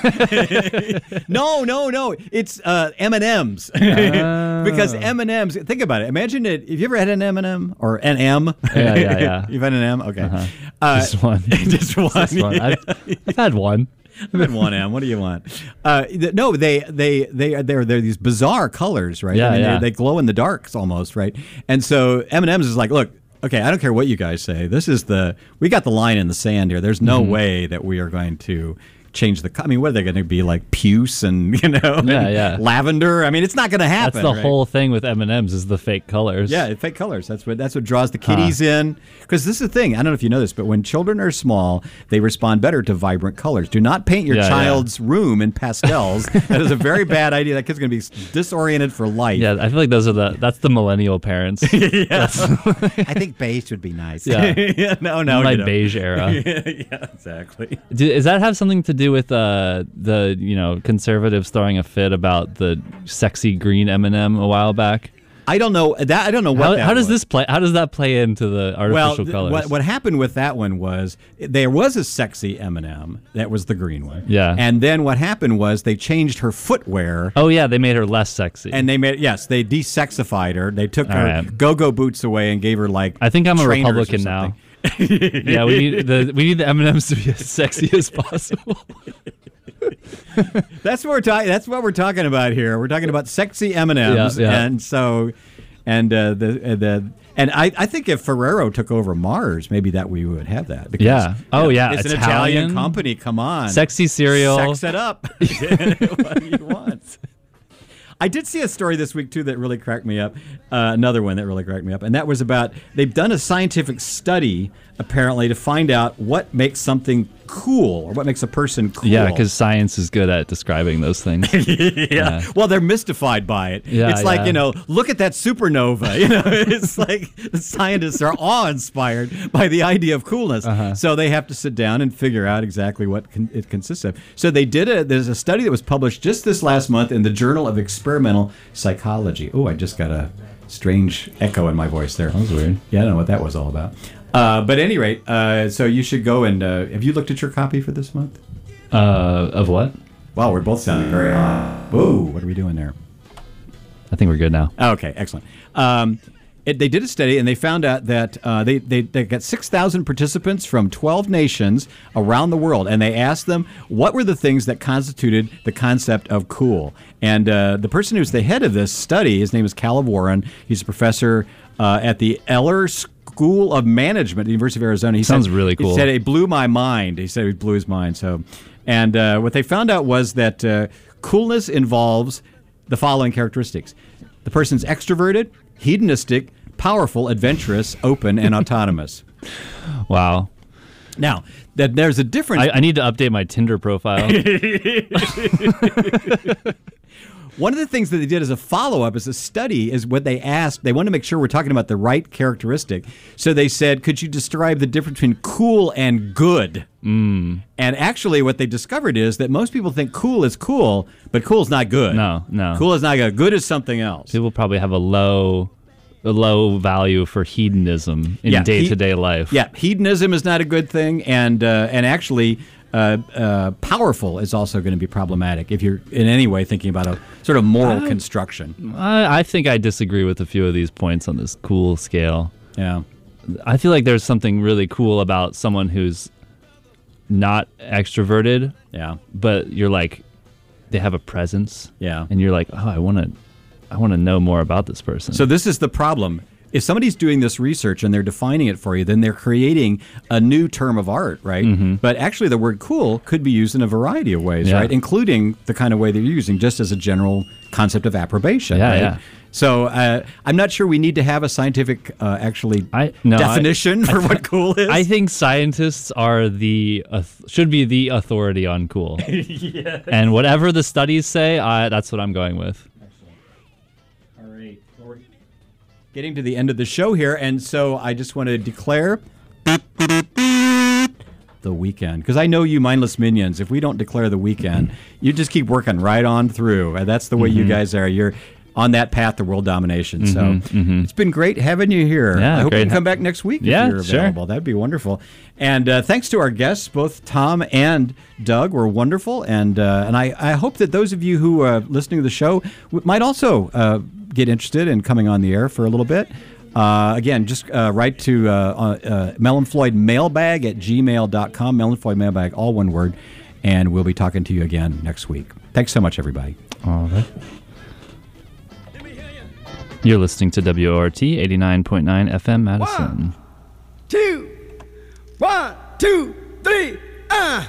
Speaker 6: good. no, no, no. It's uh, M and M's. Because M and M's, think about it. Imagine it. Have you ever had an M and M or an M?
Speaker 7: Yeah, yeah, yeah.
Speaker 6: You've had an M? Okay.
Speaker 7: Uh-huh.
Speaker 6: Uh,
Speaker 7: just one.
Speaker 6: just one.
Speaker 7: Just one. I've, I've had one.
Speaker 6: I've had one M. What do you want? Uh, th- no, they they they are they're, they're these bizarre colors, right?
Speaker 7: Yeah,
Speaker 6: I mean,
Speaker 7: yeah.
Speaker 6: They glow in the darks almost, right? And so M and M's is like, look, okay, I don't care what you guys say. This is the we got the line in the sand here. There's no
Speaker 7: Mhm.
Speaker 6: way that we are going to change the. co- I mean, what are they going to be like? Puce and you know,
Speaker 7: Yeah,
Speaker 6: and
Speaker 7: yeah.
Speaker 6: lavender. I mean, it's not going to happen.
Speaker 7: That's the
Speaker 6: right?
Speaker 7: whole thing with M and M's is the fake colors.
Speaker 6: Yeah, fake colors. That's what that's what draws the kiddies in. Because this is the thing. I don't know if you know this, but when children are small, they respond better to vibrant colors. Do not paint your
Speaker 7: Yeah, yeah.
Speaker 6: child's room in pastels. That is a very bad idea. That kid's going to be disoriented for life.
Speaker 7: Yeah, I feel like those are the that's the millennial parents.
Speaker 6: Yeah. I think beige would be nice.
Speaker 7: Yeah.
Speaker 6: Yeah, no, no.
Speaker 7: My
Speaker 6: you know.
Speaker 7: beige era.
Speaker 6: yeah, yeah, exactly.
Speaker 7: Do, does that have something to do with uh, the you know conservatives throwing a fit about the sexy green M and M a while back?
Speaker 6: I don't know that. I don't know what.
Speaker 7: How,
Speaker 6: that
Speaker 7: how does
Speaker 6: was.
Speaker 7: this play? How does that play into the
Speaker 6: Well,
Speaker 7: artificial
Speaker 6: th-
Speaker 7: colors?
Speaker 6: what, what happened with that one was there was a sexy M and M that was the green one.
Speaker 7: Yeah.
Speaker 6: And then what happened was they changed her footwear.
Speaker 7: Oh yeah, they made her less sexy.
Speaker 6: And they made yes, they desexified her. They took
Speaker 7: All
Speaker 6: her
Speaker 7: right.
Speaker 6: go-go boots away and gave her like.
Speaker 7: I think I'm a
Speaker 6: trainers or
Speaker 7: Republican now.
Speaker 6: something.
Speaker 7: Yeah, we need the we need the M and M's to be as sexy as possible.
Speaker 6: That's what we're talking. That's what we're talking about here. We're talking about sexy M and M's,
Speaker 7: Yeah, yeah.
Speaker 6: and so, and uh, the uh, the and I, I think if Ferrero took over Mars, maybe that we would have that. Because,
Speaker 7: Yeah. Oh,
Speaker 6: you know,
Speaker 7: yeah.
Speaker 6: It's an
Speaker 7: Italian,
Speaker 6: Italian company. Come on,
Speaker 7: Sexy cereal.
Speaker 6: sex it up. What do you want? I did see a story this week, too, that really cracked me up. Uh, another one that really cracked me up. And that was about they've done a scientific study, apparently, to find out what makes something cool or what makes a person cool.
Speaker 7: Yeah, because science is good at describing those things.
Speaker 6: yeah.
Speaker 7: Yeah.
Speaker 6: Well, they're mystified by it.
Speaker 7: Yeah,
Speaker 6: it's like,
Speaker 7: yeah.
Speaker 6: you know, look at that supernova. You know, it's like the scientists are awe-inspired by the idea of coolness.
Speaker 7: Uh-huh.
Speaker 6: So they have to sit down and figure out exactly what con- it consists of. So they did a, there's a study that was published just this last month in the Journal of Experimental Psychology. Oh, I just got a strange echo in my voice there.
Speaker 7: That was weird.
Speaker 6: Yeah, I don't know what that was all about. Uh, but at any rate, uh, so you should go and, uh, have you looked at your copy for this month?
Speaker 7: Uh, of what?
Speaker 6: Wow, we're both sounding very hot. Whoa, what are we doing there?
Speaker 7: I think we're good now.
Speaker 6: Okay, excellent. Um, it, they did a study, and they found out that uh, they, they, they got six thousand participants from twelve nations around the world, and they asked them what were the things that constituted the concept of cool. And uh, the person who's the head of this study, his name is Caleb Warren. He's a professor uh, at the Eller School of Management at the University of Arizona. He
Speaker 7: Sounds
Speaker 6: said,
Speaker 7: really cool.
Speaker 6: He said it blew my mind. He said it blew his mind. So, and uh, what they found out was that uh, coolness involves the following characteristics. The person's extroverted, hedonistic, powerful, adventurous, open, and autonomous.
Speaker 7: Wow.
Speaker 6: Now, that there's a difference.
Speaker 7: I, I need to update my Tinder profile.
Speaker 6: One of the things that they did as a follow-up, as a study, is what they asked. They wanted to make sure we're talking about the right characteristic. So they said, could you describe the difference between cool and good?
Speaker 7: Mm.
Speaker 6: And actually what they discovered is that most people think cool is cool, but cool is not good.
Speaker 7: No, no.
Speaker 6: Cool is not good. Good is something else.
Speaker 7: People probably have a low, a low value for hedonism in
Speaker 6: Yeah,
Speaker 7: day-to-day
Speaker 6: he-
Speaker 7: life.
Speaker 6: Yeah, hedonism is not a good thing, and uh, and actually, uh, uh, powerful is also going to be problematic if you're in any way thinking about a sort of moral
Speaker 7: Uh,
Speaker 6: construction.
Speaker 7: I, I think I disagree with a few of these points on this cool scale.
Speaker 6: Yeah.
Speaker 7: I feel like there's something really cool about someone who's not extroverted.
Speaker 6: Yeah.
Speaker 7: But you're like, they have a presence.
Speaker 6: Yeah.
Speaker 7: And you're like, oh, I want to, I want to know more about this person.
Speaker 6: So this is the problem. If somebody's doing this research and they're defining it for you, then they're creating a new term of art, right?
Speaker 7: Mm-hmm.
Speaker 6: But actually the word cool could be used in a variety of ways,
Speaker 7: Yeah.
Speaker 6: right? Including the kind of way they're using just as a general concept of approbation,
Speaker 7: Yeah,
Speaker 6: right?
Speaker 7: yeah.
Speaker 6: So uh, I'm not sure we need to have a scientific, uh, actually,
Speaker 7: I, no,
Speaker 6: definition
Speaker 7: I,
Speaker 6: for
Speaker 7: I,
Speaker 6: what cool is.
Speaker 7: I think scientists are the uh, should be the authority on cool.
Speaker 6: Yes.
Speaker 7: And whatever the studies say, I, that's what I'm going with.
Speaker 6: All right. Well, we're getting to the end of the show here, and so I just want to declare the weekend, because I know you mindless minions. If we don't declare the weekend, you just keep working right on through, and that's the way you
Speaker 7: Mhm.
Speaker 6: guys are. You're on that path to world domination. So
Speaker 7: Mm-hmm, mm-hmm.
Speaker 6: it's been great having you here.
Speaker 7: Yeah,
Speaker 6: I hope
Speaker 7: great.
Speaker 6: you can come back next week
Speaker 7: Yeah,
Speaker 6: if you're
Speaker 7: sure.
Speaker 6: available. That'd be wonderful. And uh, thanks to our guests, both Tom and Doug were wonderful. And uh, and I, I hope that those of you who are listening to the show w- might also uh, get interested in coming on the air for a little bit. Uh, again, just uh, write to uh, uh, Mel and Floyd mailbag at gmail dot com. Mel and Floyd mailbag, all one word. And we'll be talking to you again next week. Thanks so much, everybody.
Speaker 7: All right. You're listening to W O R T eighty-nine point nine F M Madison.
Speaker 5: One, two, one, two, three, ah!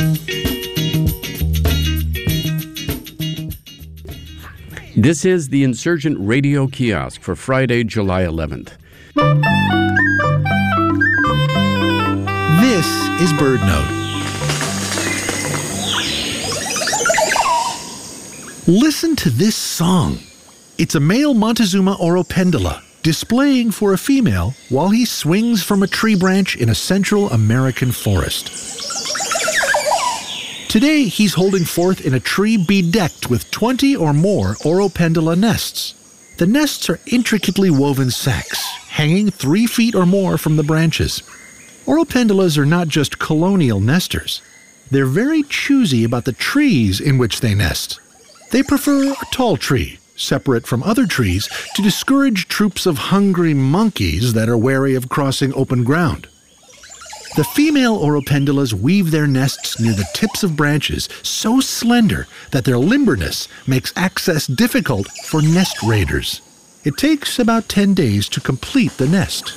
Speaker 13: This is the Insurgent Radio Kiosk for Friday, July eleventh.
Speaker 14: This is BirdNote. Listen to this song. It's a male Montezuma oropendola displaying for a female while he swings from a tree branch in a Central American forest. Today, he's holding forth in a tree bedecked with twenty or more oropendola nests. The nests are intricately woven sacs, hanging three feet or more from the branches. Oropendolas are not just colonial nesters. They're very choosy about the trees in which they nest. They prefer a tall tree, separate from other trees, to discourage troops of hungry monkeys that are wary of crossing open ground. The female oropendolas weave their nests near the tips of branches so slender that their limberness makes access difficult for nest raiders. It takes about ten days to complete the nest.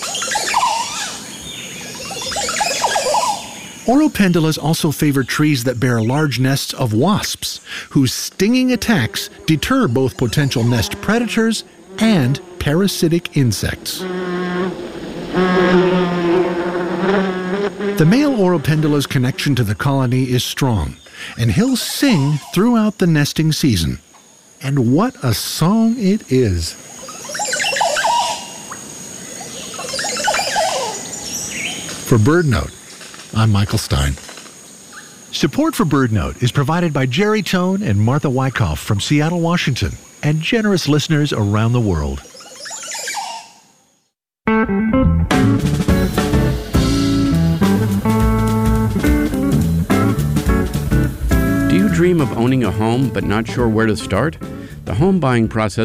Speaker 14: Oropendolas also favor trees that bear large nests of wasps, whose stinging attacks deter both potential nest predators and parasitic insects. The male oropendola's connection to the colony is strong, and he'll sing throughout the nesting season. And what a song it is! For BirdNote, I'm Michael Stein. Support for BirdNote is provided by Jerry Tone and Martha Wyckoff from Seattle, Washington, and generous listeners around the world.
Speaker 13: Do you dream of owning a home but not sure where to start? The home buying process